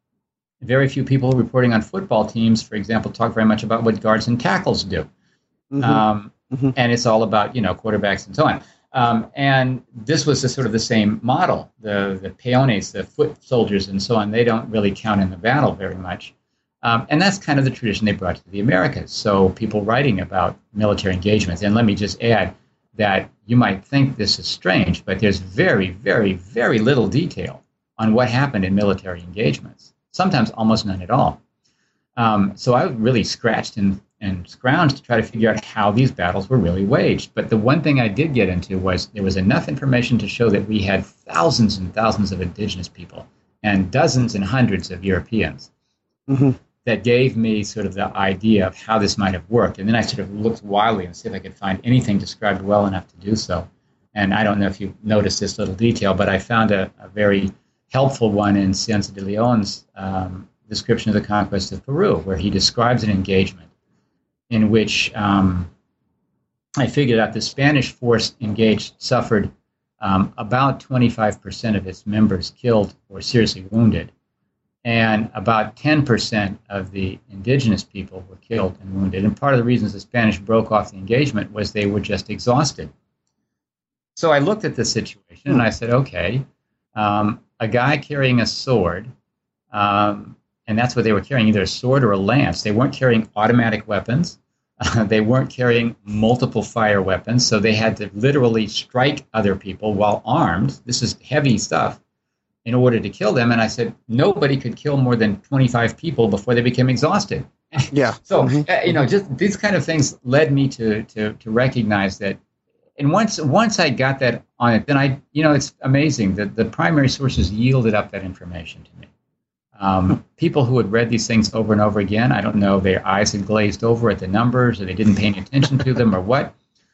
very few people reporting on football teams, for example, talk very much about what guards and tackles do. Mm-hmm. Um, Mm-hmm. And it's all about, you know, quarterbacks and so on. Um, and this was the, sort of the same model. The, the peones, the foot soldiers and so on, they don't really count in the battle very much. Um, and that's kind of the tradition they brought to the Americas. So people writing about military engagements, and let me just add that you might think this is strange, but there's very, very, very little detail on what happened in military engagements, sometimes almost none at all. Um, so I really scratched and, and scrounged to try to figure out how these battles were really waged. But the one thing I did get into was there was enough information to show that we had thousands and thousands of indigenous people and dozens and hundreds of Europeans. Mm-hmm. That gave me sort of the idea of how this might have worked. And then I sort of looked wildly and see if I could find anything described well enough to do so. And I don't know if you noticed this little detail, but I found a, a very helpful one in Cienza de Leon's um, description of the conquest of Peru, where he describes an engagement in which um, I figured out the Spanish force engaged suffered um, about twenty-five percent of its members killed or seriously wounded. And about ten percent of the indigenous people were killed and wounded. And part of the reasons the Spanish broke off the engagement was they were just exhausted. So I looked at the situation and I said, okay, um, a guy carrying a sword, um, and that's what they were carrying, either a sword or a lance. They weren't carrying automatic weapons. Uh, they weren't carrying multiple fire weapons. So they had to literally strike other people while armed. This is heavy stuff. In order to kill them. And I said, nobody could kill more than twenty-five people before they became exhausted. Yeah. So, mm-hmm. uh, you know, just these kind of things led me to, to, to recognize that. And once, once I got that on it, then I, you know, it's amazing that the primary sources yielded up that information to me. Um, people who had read these things over and over again, I don't know, their eyes had glazed over at the numbers or they didn't pay any attention to them or what.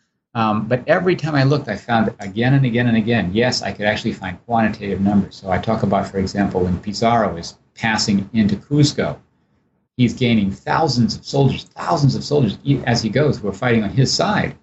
Um, but every time I looked, I found again and again and again, yes, I could actually find quantitative numbers. So I talk about, for example, when Pizarro is passing into Cusco, he's gaining thousands of soldiers, thousands of soldiers as he goes who are fighting on his side.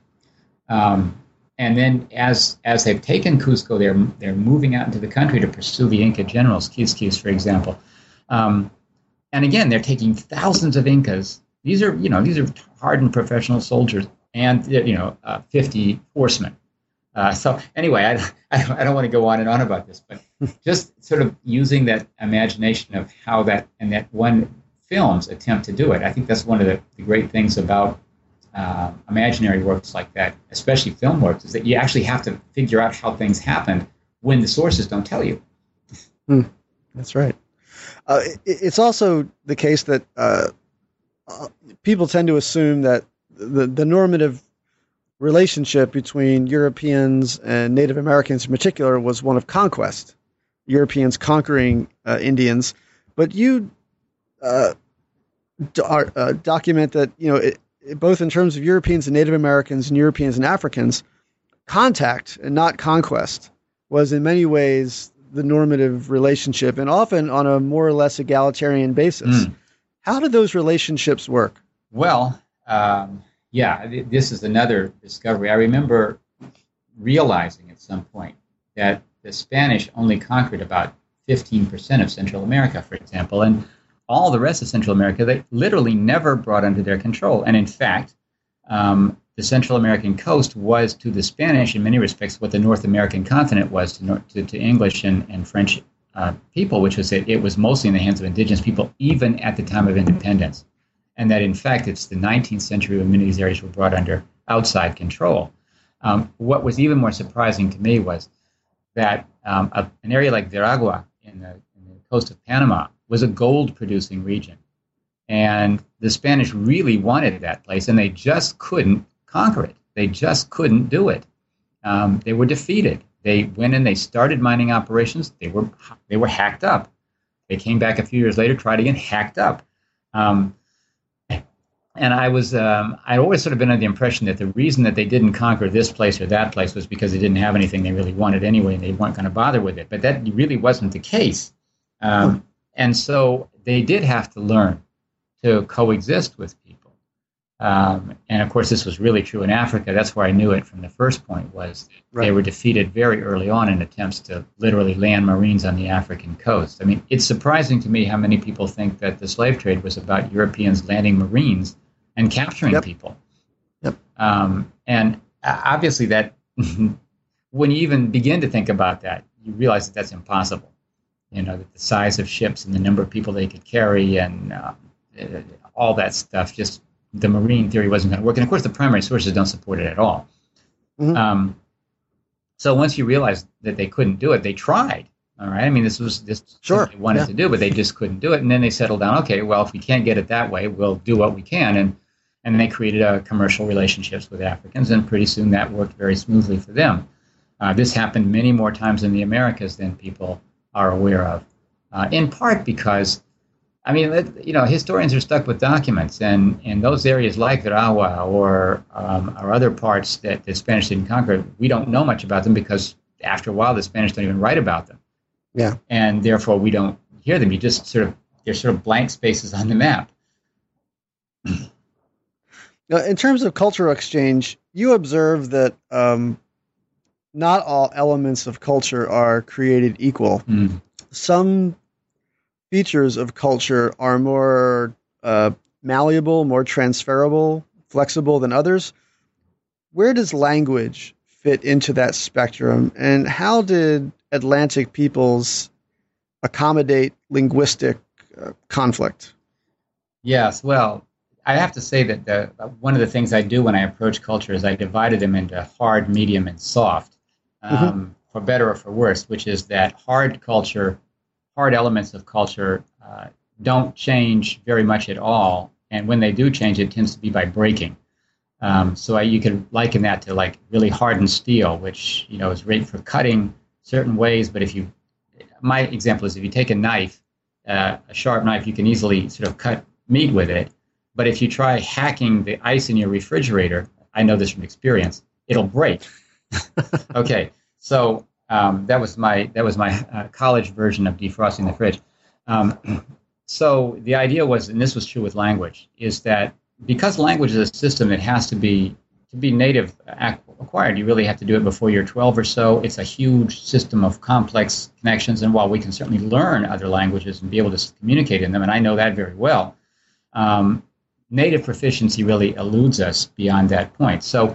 Um, and then as as they've taken Cusco, they're they're moving out into the country to pursue the Inca generals, Quizquiz, for example. Um, and again, they're taking thousands of Incas. These are, you know, these are hardened professional soldiers. And, you know, uh, fifty horsemen. Uh, so anyway, I, I, I don't want to go on and on about this, but just sort of using that imagination of how that, and that one film's attempt to do it. I think that's one of the, the great things about uh, imaginary works like that, especially film works, is that you actually have to figure out how things happened when the sources don't tell you. Hmm. That's right. Uh, it, it's also the case that uh, uh, people tend to assume that The, the normative relationship between Europeans and Native Americans in particular was one of conquest, Europeans conquering uh, Indians. But you uh, do, uh, document that, you know, it, it, both in terms of Europeans and Native Americans and Europeans and Africans, contact and not conquest was in many ways the normative relationship, and often on a more or less egalitarian basis. Mm. How did those relationships work? Well, Um, yeah, th- this is another discovery. I remember realizing at some point that the Spanish only conquered about fifteen percent of Central America, for example, and all the rest of Central America they literally never brought under their control. And in fact, um, the Central American coast was to the Spanish in many respects what the North American continent was to, North, to, to English and, and French uh, people, which was that it was mostly in the hands of indigenous people, even at the time of independence. And that, in fact, it's the nineteenth century when many of these areas were brought under outside control. Um, what was even more surprising to me was that um, a, an area like Veragua in the, in the coast of Panama was a gold-producing region. And the Spanish really wanted that place, and they just couldn't conquer it. They just couldn't do it. Um, they were defeated. They went in, they started mining operations. They were they were hacked up. They came back a few years later, tried again, hacked up. Um, And I was, um, I'd always sort of been under the impression that the reason that they didn't conquer this place or that place was because they didn't have anything they really wanted anyway, and they weren't going to bother with it. But that really wasn't the case. Um, and so they did have to learn to coexist with people. Um, and of course, this was really true in Africa. That's where I knew it from the first point was right. They were defeated very early on in attempts to literally land Marines on the African coast. I mean, it's surprising to me how many people think that the slave trade was about Europeans landing Marines and capturing yep. people. Yep. Um, and obviously that when you even begin to think about that, you realize that that's impossible. You know, that the size of ships and the number of people they could carry and uh, all that stuff, just the marine theory wasn't going to work. And of course, the primary sources don't support it at all. Mm-hmm. Um, so once you realize that they couldn't do it, they tried. All right. I mean, this was this sure. they wanted yeah. to do, but they just couldn't do it. And then they settled down. Okay, well, if we can't get it that way, we'll do what we can. And and they created uh, commercial relationships with Africans, and pretty soon that worked very smoothly for them. Uh, this happened many more times in the Americas than people are aware of, uh, in part because, I mean, you know, historians are stuck with documents, and in those areas like Verawa or um, or other parts that the Spanish didn't conquer, we don't know much about them because after a while the Spanish don't even write about them. Yeah, and therefore we don't hear them. You just sort of they're sort of blank spaces on the map. Now, in terms of cultural exchange, you observe that um, not all elements of culture are created equal. Mm. Some features of culture are more uh, malleable, more transferable, flexible than others. Where does language fit into that spectrum, and how did Atlantic peoples accommodate linguistic uh, conflict? Yes, well, I have to say that the, one of the things I do when I approach culture is I divided them into hard, medium, and soft, um, mm-hmm. for better or for worse, which is that hard culture, hard elements of culture uh, don't change very much at all, and when they do change, it tends to be by breaking. Um, so I, you could liken that to like really hardened steel, which, you know, is great for cutting certain ways. But if you, my example is if you take a knife, uh, a sharp knife, you can easily sort of cut meat with it. But if you try hacking the ice in your refrigerator, I know this from experience, it'll break. Okay, so um, that was my that was my uh, college version of defrosting the fridge. Um, so the idea was, and this was true with language, is that because language is a system that has to be to be native acquired, you really have to do it before you're twelve or so. It's a huge system of complex connections, and while we can certainly learn other languages and be able to communicate in them, and I know that very well, um, native proficiency really eludes us beyond that point. So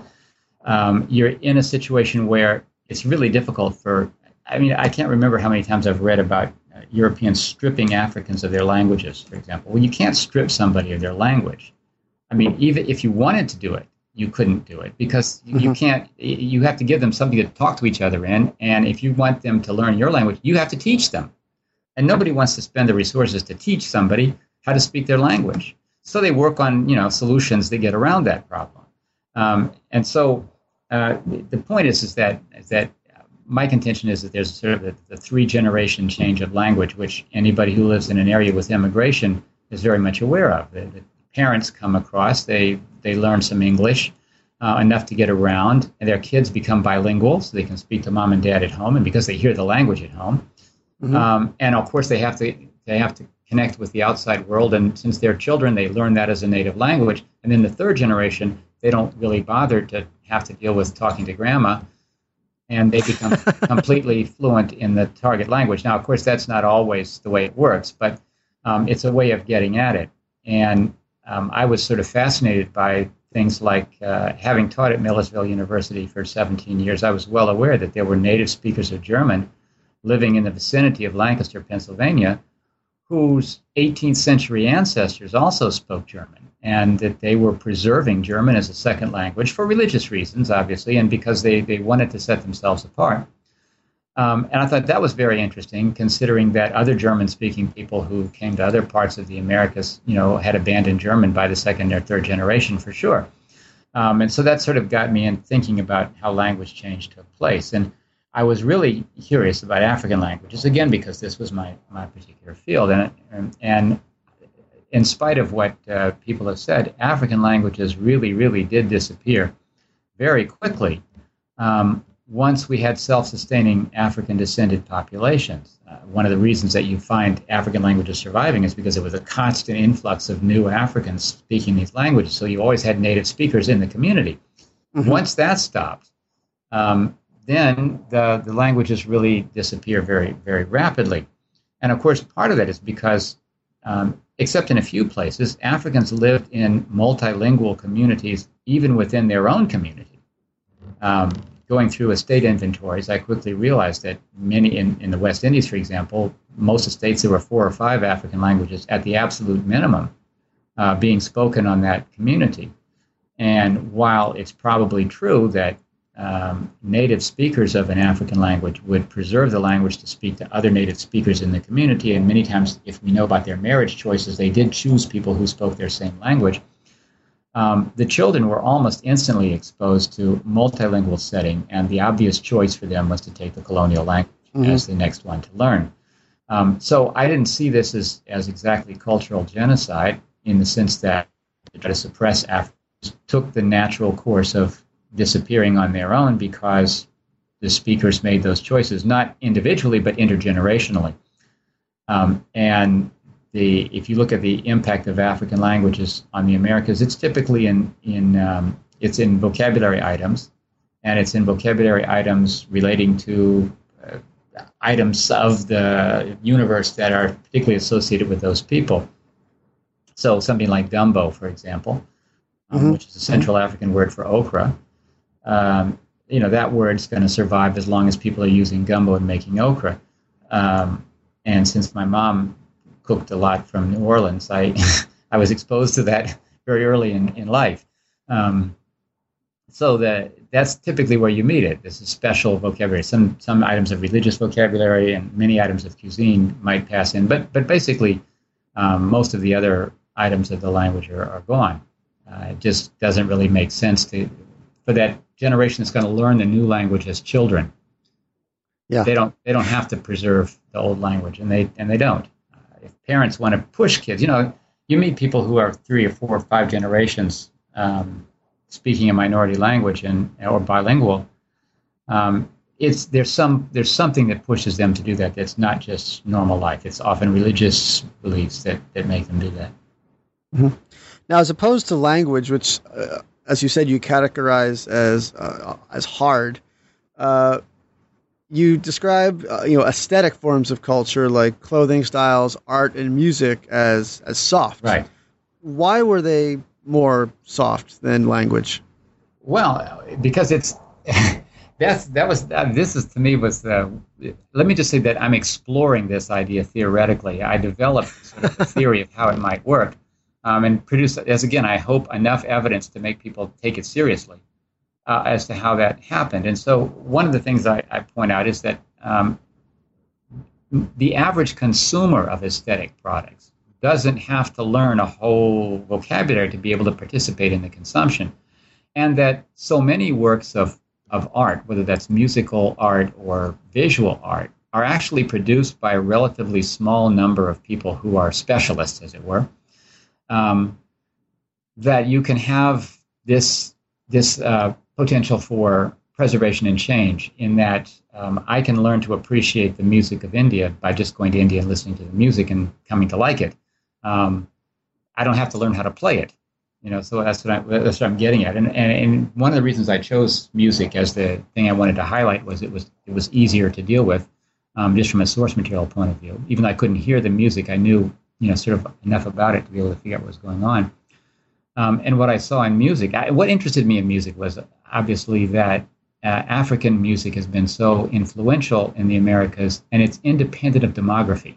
um, you're in a situation where it's really difficult for, I mean, I can't remember how many times I've read about uh, Europeans stripping Africans of their languages, for example. Well, you can't strip somebody of their language. I mean, even if you wanted to do it, you couldn't do it because mm-hmm. you can't, you have to give them something to talk to each other in. And if you want them to learn your language, you have to teach them. And nobody wants to spend the resources to teach somebody how to speak their language. So they work on, you know, solutions that get around that problem. Um, and so uh, the point is, is that, is that my contention is that there's sort of the, the three generation change of language, which anybody who lives in an area with immigration is very much aware of. The, the parents come across, they, they learn some English, uh, enough to get around, and their kids become bilingual, so they can speak to mom and dad at home, and because they hear the language at home. Mm-hmm. Um, and of course, they have to they have to connect with the outside world, and since they're children, they learn that as a native language. And then the third generation, they don't really bother to have to deal with talking to grandma, and they become completely fluent in the target language. Now, of course, that's not always the way it works, but um, it's a way of getting at it. And um, I was sort of fascinated by things like uh, having taught at Millersville University for seventeen years, I was well aware that there were native speakers of German living in the vicinity of Lancaster, Pennsylvania, whose eighteenth century ancestors also spoke German, and that they were preserving German as a second language for religious reasons, obviously, and because they, they wanted to set themselves apart. Um, and I thought that was very interesting, considering that other German-speaking people who came to other parts of the Americas, you know, had abandoned German by the second or third generation for sure. Um, and so that sort of got me in thinking about how language change took place. And I was really curious about African languages, again, because this was my, my particular field. And, and, and in spite of what uh, people have said, African languages really, really did disappear very quickly um, once we had self-sustaining African-descended populations. Uh, one of the reasons that you find African languages surviving is because there was a constant influx of new Africans speaking these languages, so you always had native speakers in the community. Mm-hmm. Once that stopped, um, then the, the languages really disappear very, very rapidly. And of course, part of that is because, um, except in a few places, Africans lived in multilingual communities even within their own community. Um, going through estate inventories, I quickly realized that many, in, in the West Indies, for example, most estates, there were four or five African languages at the absolute minimum uh, being spoken on that community. And while it's probably true that um, native speakers of an African language would preserve the language to speak to other native speakers in the community, and many times, if we know about their marriage choices, they did choose people who spoke their same language. Um, the children were almost instantly exposed to multilingual setting, and the obvious choice for them was to take the colonial language mm-hmm. as the next one to learn. Um, so I didn't see this as, as exactly cultural genocide in the sense that to try to suppress Africans took the natural course of disappearing on their own because the speakers made those choices, not individually, but intergenerationally. Um, and The, if you look at the impact of African languages on the Americas, it's typically in in um, it's in vocabulary items, and it's in vocabulary items relating to uh, items of the universe that are particularly associated with those people. So something like gumbo, for example, um, mm-hmm. which is a Central African word for okra. Um, you know, that word's going to survive as long as people are using gumbo and making okra. Um, and since my mom cooked a lot from New Orleans, I I was exposed to that very early in, in life. Um, so that that's typically where you meet it. This is special vocabulary. Some some items of religious vocabulary and many items of cuisine might pass in, but but basically um, most of the other items of the language are, are gone. Uh, it just doesn't really make sense to for that generation that's going to learn the new language as children. Yeah, they don't they don't have to preserve the old language, and they and they don't. If parents want to push kids, you know, you meet people who are three or four or five generations um, speaking a minority language and or bilingual. Um, it's there's some there's something that pushes them to do that. That's not just normal life. It's often religious beliefs that, that make them do that. Mm-hmm. Now, as opposed to language, which, uh, as you said, you categorize as uh, as hard. Uh, You describe, uh, you know, aesthetic forms of culture like clothing styles, art, and music as as soft. Right. Why were they more soft than language? Well, because it's that's that was uh, this is to me was the. Let me just say that I'm exploring this idea theoretically. I developed sort of a theory of how it might work, um, and produce as again I hope enough evidence to make people take it seriously. Uh, as to how that happened. And so one of the things I, I point out is that um, the average consumer of aesthetic products doesn't have to learn a whole vocabulary to be able to participate in the consumption. And that so many works of, of art, whether that's musical art or visual art, are actually produced by a relatively small number of people who are specialists, as it were, um, that you can have this this uh, potential for preservation and change in that um, I can learn to appreciate the music of India by just going to India and listening to the music and coming to like it. Um, I don't have to learn how to play it, you know. So that's what I, that's what I'm getting at. And, and and one of the reasons I chose music as the thing I wanted to highlight was it was it was easier to deal with, um, just from a source material point of view. Even though I couldn't hear the music, I knew you know sort of enough about it to be able to figure out what was going on. Um, and what I saw in music, I, what interested me in music was obviously that uh, African music has been so influential in the Americas, and it's independent of demography,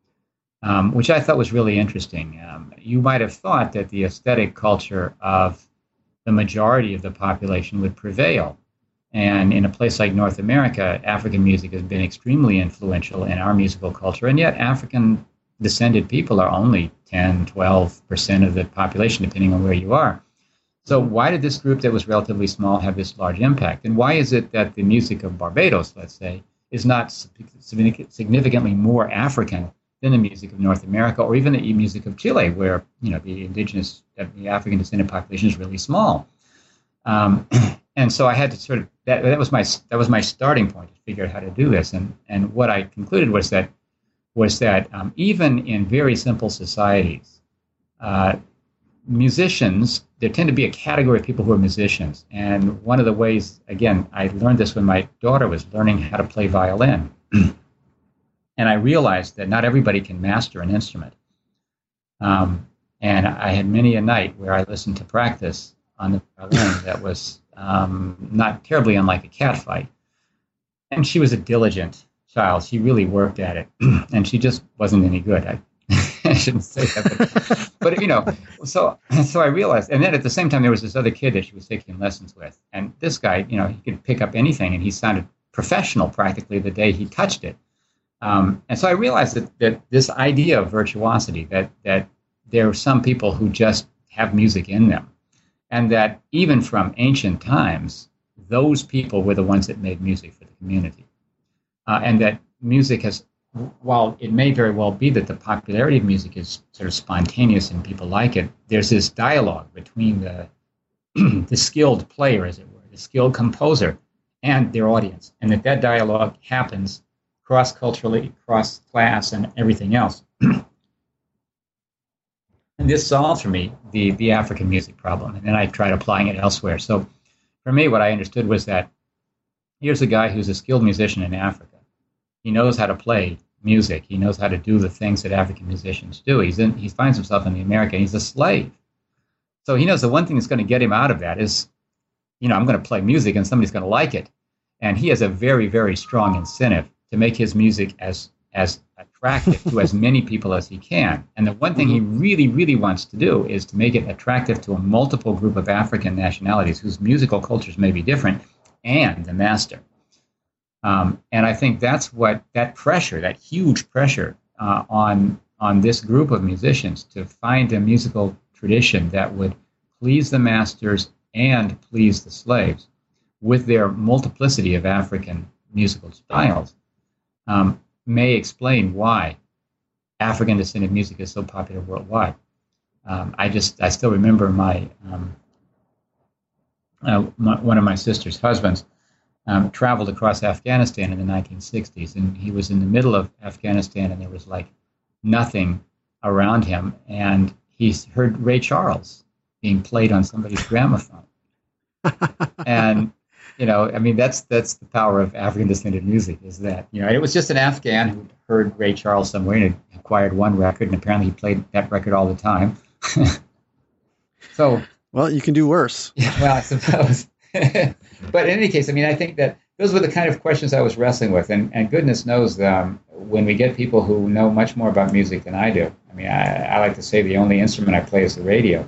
um, which I thought was really interesting. Um, you might have thought that the aesthetic culture of the majority of the population would prevail. And in a place like North America, African music has been extremely influential in our musical culture, and yet African descended people are only ten, twelve percent of the population, depending on where you are. So why did this group that was relatively small have this large impact? And why is it that the music of Barbados, let's say, is not significantly more African than the music of North America, or even the music of Chile, where you know the indigenous, the African descended population is really small? Um, and so I had to sort of that that was my that was my starting point to figure out how to do this. And and what I concluded was that was that um, even in very simple societies, uh, musicians, there tend to be a category of people who are musicians. And one of the ways, again, I learned this when my daughter was learning how to play violin. And I realized that not everybody can master an instrument. Um, and I had many a night where I listened to practice on the violin that was um, not terribly unlike a cat fight. And she was a diligent child. She really worked at it, and she just wasn't any good. I, I shouldn't say that, but, but you know, so so I realized, and then at the same time, there was this other kid that she was taking lessons with, and this guy, you know, he could pick up anything, and he sounded professional practically the day he touched it. Um, and so I realized that, that this idea of virtuosity, that that there are some people who just have music in them, and that even from ancient times, those people were the ones that made music for the community. Uh, and that music has, while it may very well be that the popularity of music is sort of spontaneous and people like it, there's this dialogue between the the skilled player, as it were, the skilled composer, and their audience, and that that dialogue happens cross-culturally, cross-class, and everything else. And this solved for me the, the African music problem, and then I tried applying it elsewhere. So for me, what I understood was that here's a guy who's a skilled musician in Africa. He knows how to play music. He knows how to do the things that African musicians do. He's in, he finds himself in the America. He's a slave. So he knows the one thing that's going to get him out of that is, you know, I'm going to play music and somebody's going to like it. And he has a very, very strong incentive to make his music as as attractive to as many people as he can. And the one thing he really, really wants to do is to make it attractive to a multiple group of African nationalities whose musical cultures may be different, and the master. Um, and I think that's what that pressure, that huge pressure uh, on on this group of musicians to find a musical tradition that would please the masters and please the slaves with their multiplicity of African musical styles, um, may explain why African descended music is so popular worldwide. Um, I just I still remember my, um, uh, my one of my sister's husbands. Um, traveled across Afghanistan in the nineteen sixties, and he was in the middle of Afghanistan, and there was like nothing around him, and he heard Ray Charles being played on somebody's gramophone. And you know, I mean, that's that's the power of African descended music, is that, you know, it was just an Afghan who heard Ray Charles somewhere and had acquired one record, and apparently he played that record all the time. So, well, you can do worse. Yeah, well, I suppose. But in any case, I mean, I think that those were the kind of questions I was wrestling with. And, and goodness knows, um, when we get people who know much more about music than I do, I mean, I, I like to say the only instrument I play is the radio,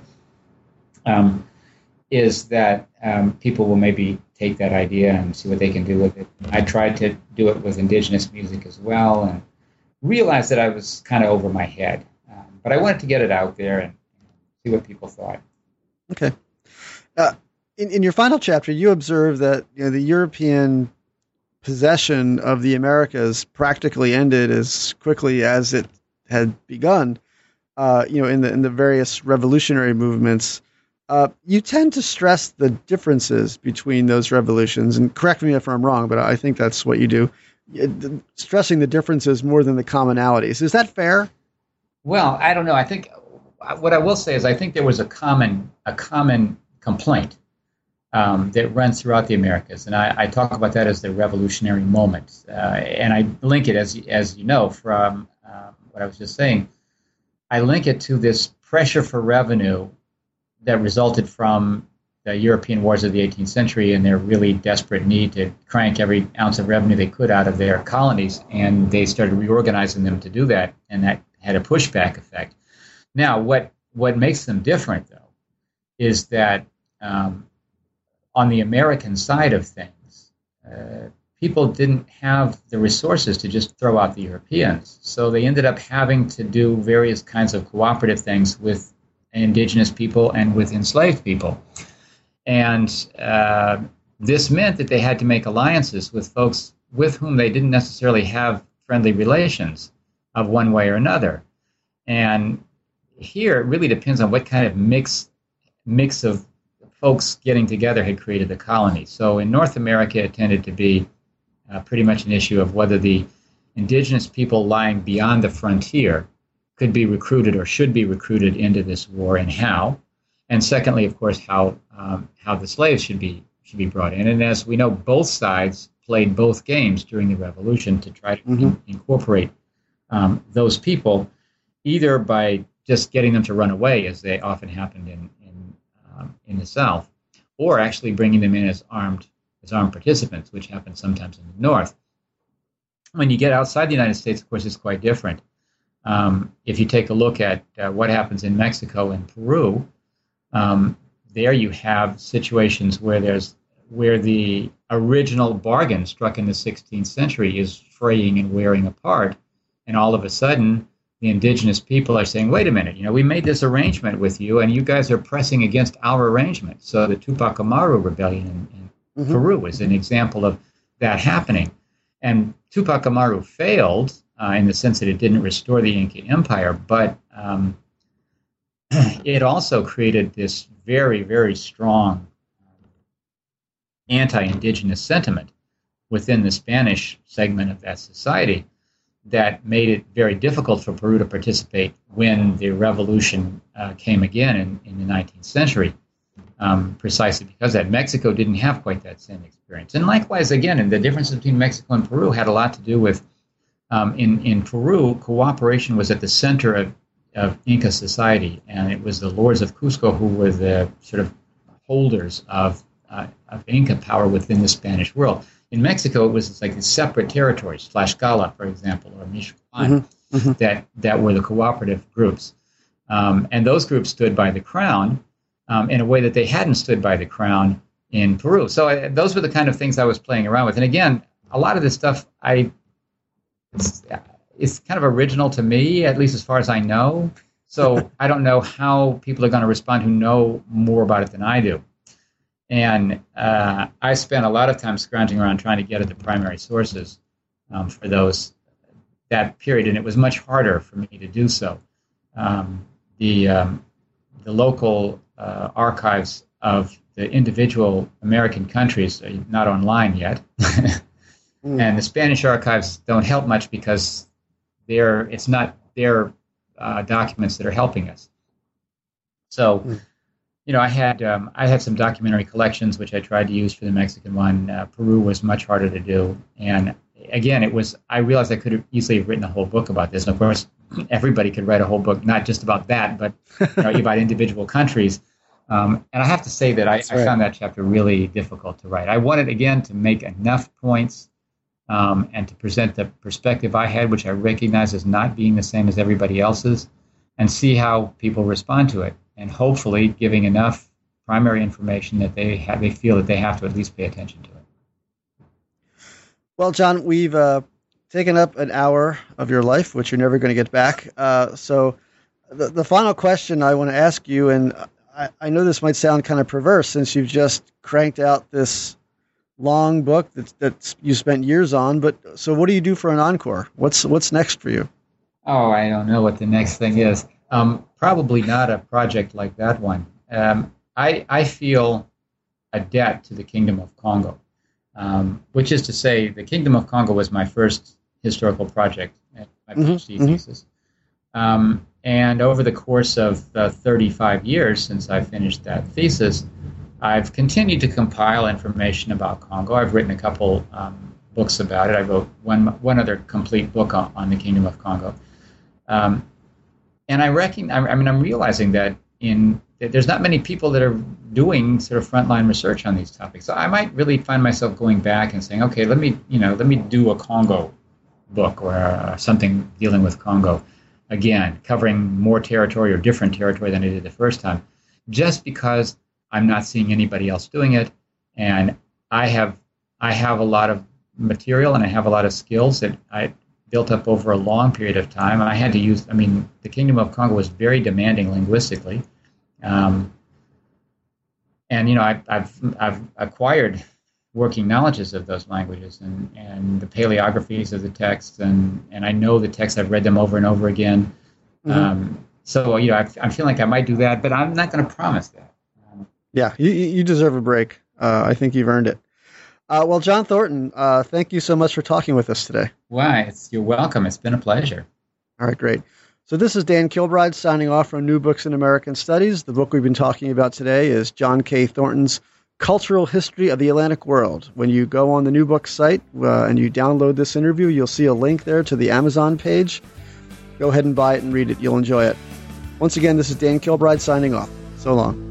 um, is that um, people will maybe take that idea and see what they can do with it. I tried to do it with indigenous music as well, and realized that I was kind of over my head. Um, but I wanted to get it out there and see what people thought. Okay. Uh, In, in your final chapter, you observe that, you know, the European possession of the Americas practically ended as quickly as it had begun. Uh, you know, in the in the various revolutionary movements, uh, you tend to stress the differences between those revolutions. And correct me if I'm wrong, but I think that's what you do. Stressing the differences more than the commonalities. Is that fair? Well, I don't know. I think what I will say is I think there was a common a common complaint Um, that runs throughout the Americas, and I, I talk about that as the revolutionary moment, uh, and I link it, as as you know from uh, what I was just saying, I link it to this pressure for revenue that resulted from the European wars of the eighteenth century and their really desperate need to crank every ounce of revenue they could out of their colonies, and they started reorganizing them to do that, and that had a pushback effect. Now, what what makes them different, though, is that um, on the American side of things, uh, people didn't have the resources to just throw out the Europeans. So they ended up having to do various kinds of cooperative things with indigenous people and with enslaved people. And uh, this meant that they had to make alliances with folks with whom they didn't necessarily have friendly relations of one way or another. And here it really depends on what kind of mix mix of folks getting together had created the colony. So in North America, it tended to be uh, pretty much an issue of whether the indigenous people lying beyond the frontier could be recruited or should be recruited into this war, and how. And secondly, of course, how um, how the slaves should be should be brought in. And as we know, both sides played both games during the Revolution to try to mm-hmm. in, incorporate um, those people, either by just getting them to run away, as they often happened in in, um, in the South, or actually bringing them in as armed as armed participants, which happens sometimes in the North. When you get outside the United States, of course, it's quite different. Um, if you take a look at uh, what happens in Mexico and Peru, um, there you have situations where there's where the original bargain struck in the sixteenth century is fraying and wearing apart, and all of a sudden the indigenous people are saying, wait a minute, you know, we made this arrangement with you, and you guys are pressing against our arrangement. So the Tupac Amaru rebellion in, in mm-hmm. Peru is an example of that happening. And Tupac Amaru failed uh, in the sense that it didn't restore the Inca Empire, but um, it also created this very, very strong anti-indigenous sentiment within the Spanish segment of that society that made it very difficult for Peru to participate when the revolution uh, came again in, in the nineteenth century, um, precisely because that Mexico didn't have quite that same experience. And likewise, again, and the difference between Mexico and Peru had a lot to do with, um, in, in Peru, cooperation was at the center of, of Inca society, and it was the lords of Cusco who were the sort of holders of, uh, of Inca power within the Spanish world. In Mexico, it was like the separate territories, Tlaxcala, for example, or Michoacan, mm-hmm. Mm-hmm. that, that were the cooperative groups. Um, and those groups stood by the crown um, in a way that they hadn't stood by the crown in Peru. So I, those were the kind of things I was playing around with. And again, a lot of this stuff, I it's, it's kind of original to me, at least as far as I know. So I don't know how people are going to respond who know more about it than I do. And uh, I spent a lot of time scrounging around trying to get at the primary sources um, for those that period, and it was much harder for me to do so. Um, the um, the local uh, archives of the individual American countries are not online yet, mm. and the Spanish archives don't help much because they're it's not their uh, documents that are helping us. So. Mm. You know, I had um, I had some documentary collections which I tried to use for the Mexican one. Uh, Peru was much harder to do, and again, it was. I realized I could have easily have written a whole book about this. And of course, everybody could write a whole book, not just about that, but you know, about individual countries. Um, and I have to say that I, right. I found that chapter really difficult to write. I wanted again to make enough points um, and to present the perspective I had, which I recognize as not being the same as everybody else's, and see how people respond to it. And hopefully giving enough primary information that they have, they feel that they have to at least pay attention to it. Well, John, we've uh, taken up an hour of your life, which you're never going to get back. Uh, so the, the final question I want to ask you, and I, I know this might sound kind of perverse since you've just cranked out this long book that, that you spent years on, but so what do you do for an encore? What's, what's next for you? Oh, I don't know what the next thing is. Um, probably not a project like that one. Um, I, I feel a debt to the Kingdom of Congo, um, which is to say the Kingdom of Congo was my first historical project, my PhD mm-hmm, thesis. Mm-hmm. Um, and over the course of uh, thirty-five years since I finished that thesis, I've continued to compile information about Congo. I've written a couple um, books about it. I wrote one, one other complete book on, on the Kingdom of Congo. Um, And I reckon, I mean, I'm realizing that in that there's not many people that are doing sort of frontline research on these topics. So I might really find myself going back and saying, okay, let me, you know, let me do a Congo book or uh, something dealing with Congo again, covering more territory or different territory than I did the first time, just because I'm not seeing anybody else doing it, and I have I have a lot of material and I have a lot of skills that I. built up over a long period of time. I had to use, I mean, the Kingdom of Congo was very demanding linguistically. Um, and, you know, I, I've I've acquired working knowledges of those languages and, and the paleographies of the texts, and, and I know the texts, I've read them over and over again. Mm-hmm. Um, so, you know, I, I feel like I might do that, but I'm not going to promise that. Um, yeah, you, you deserve a break. Uh, I think you've earned it. Uh, well, John Thornton, uh, thank you so much for talking with us today. Why? It's, you're welcome. It's been a pleasure. All right, great. So this is Dan Kilbride signing off from New Books in American Studies. The book we've been talking about today is John K. Thornton's Cultural History of the Atlantic World. When you go on the New Books site uh, and you download this interview, you'll see a link there to the Amazon page. Go ahead and buy it and read it. You'll enjoy it. Once again, this is Dan Kilbride signing off. So long.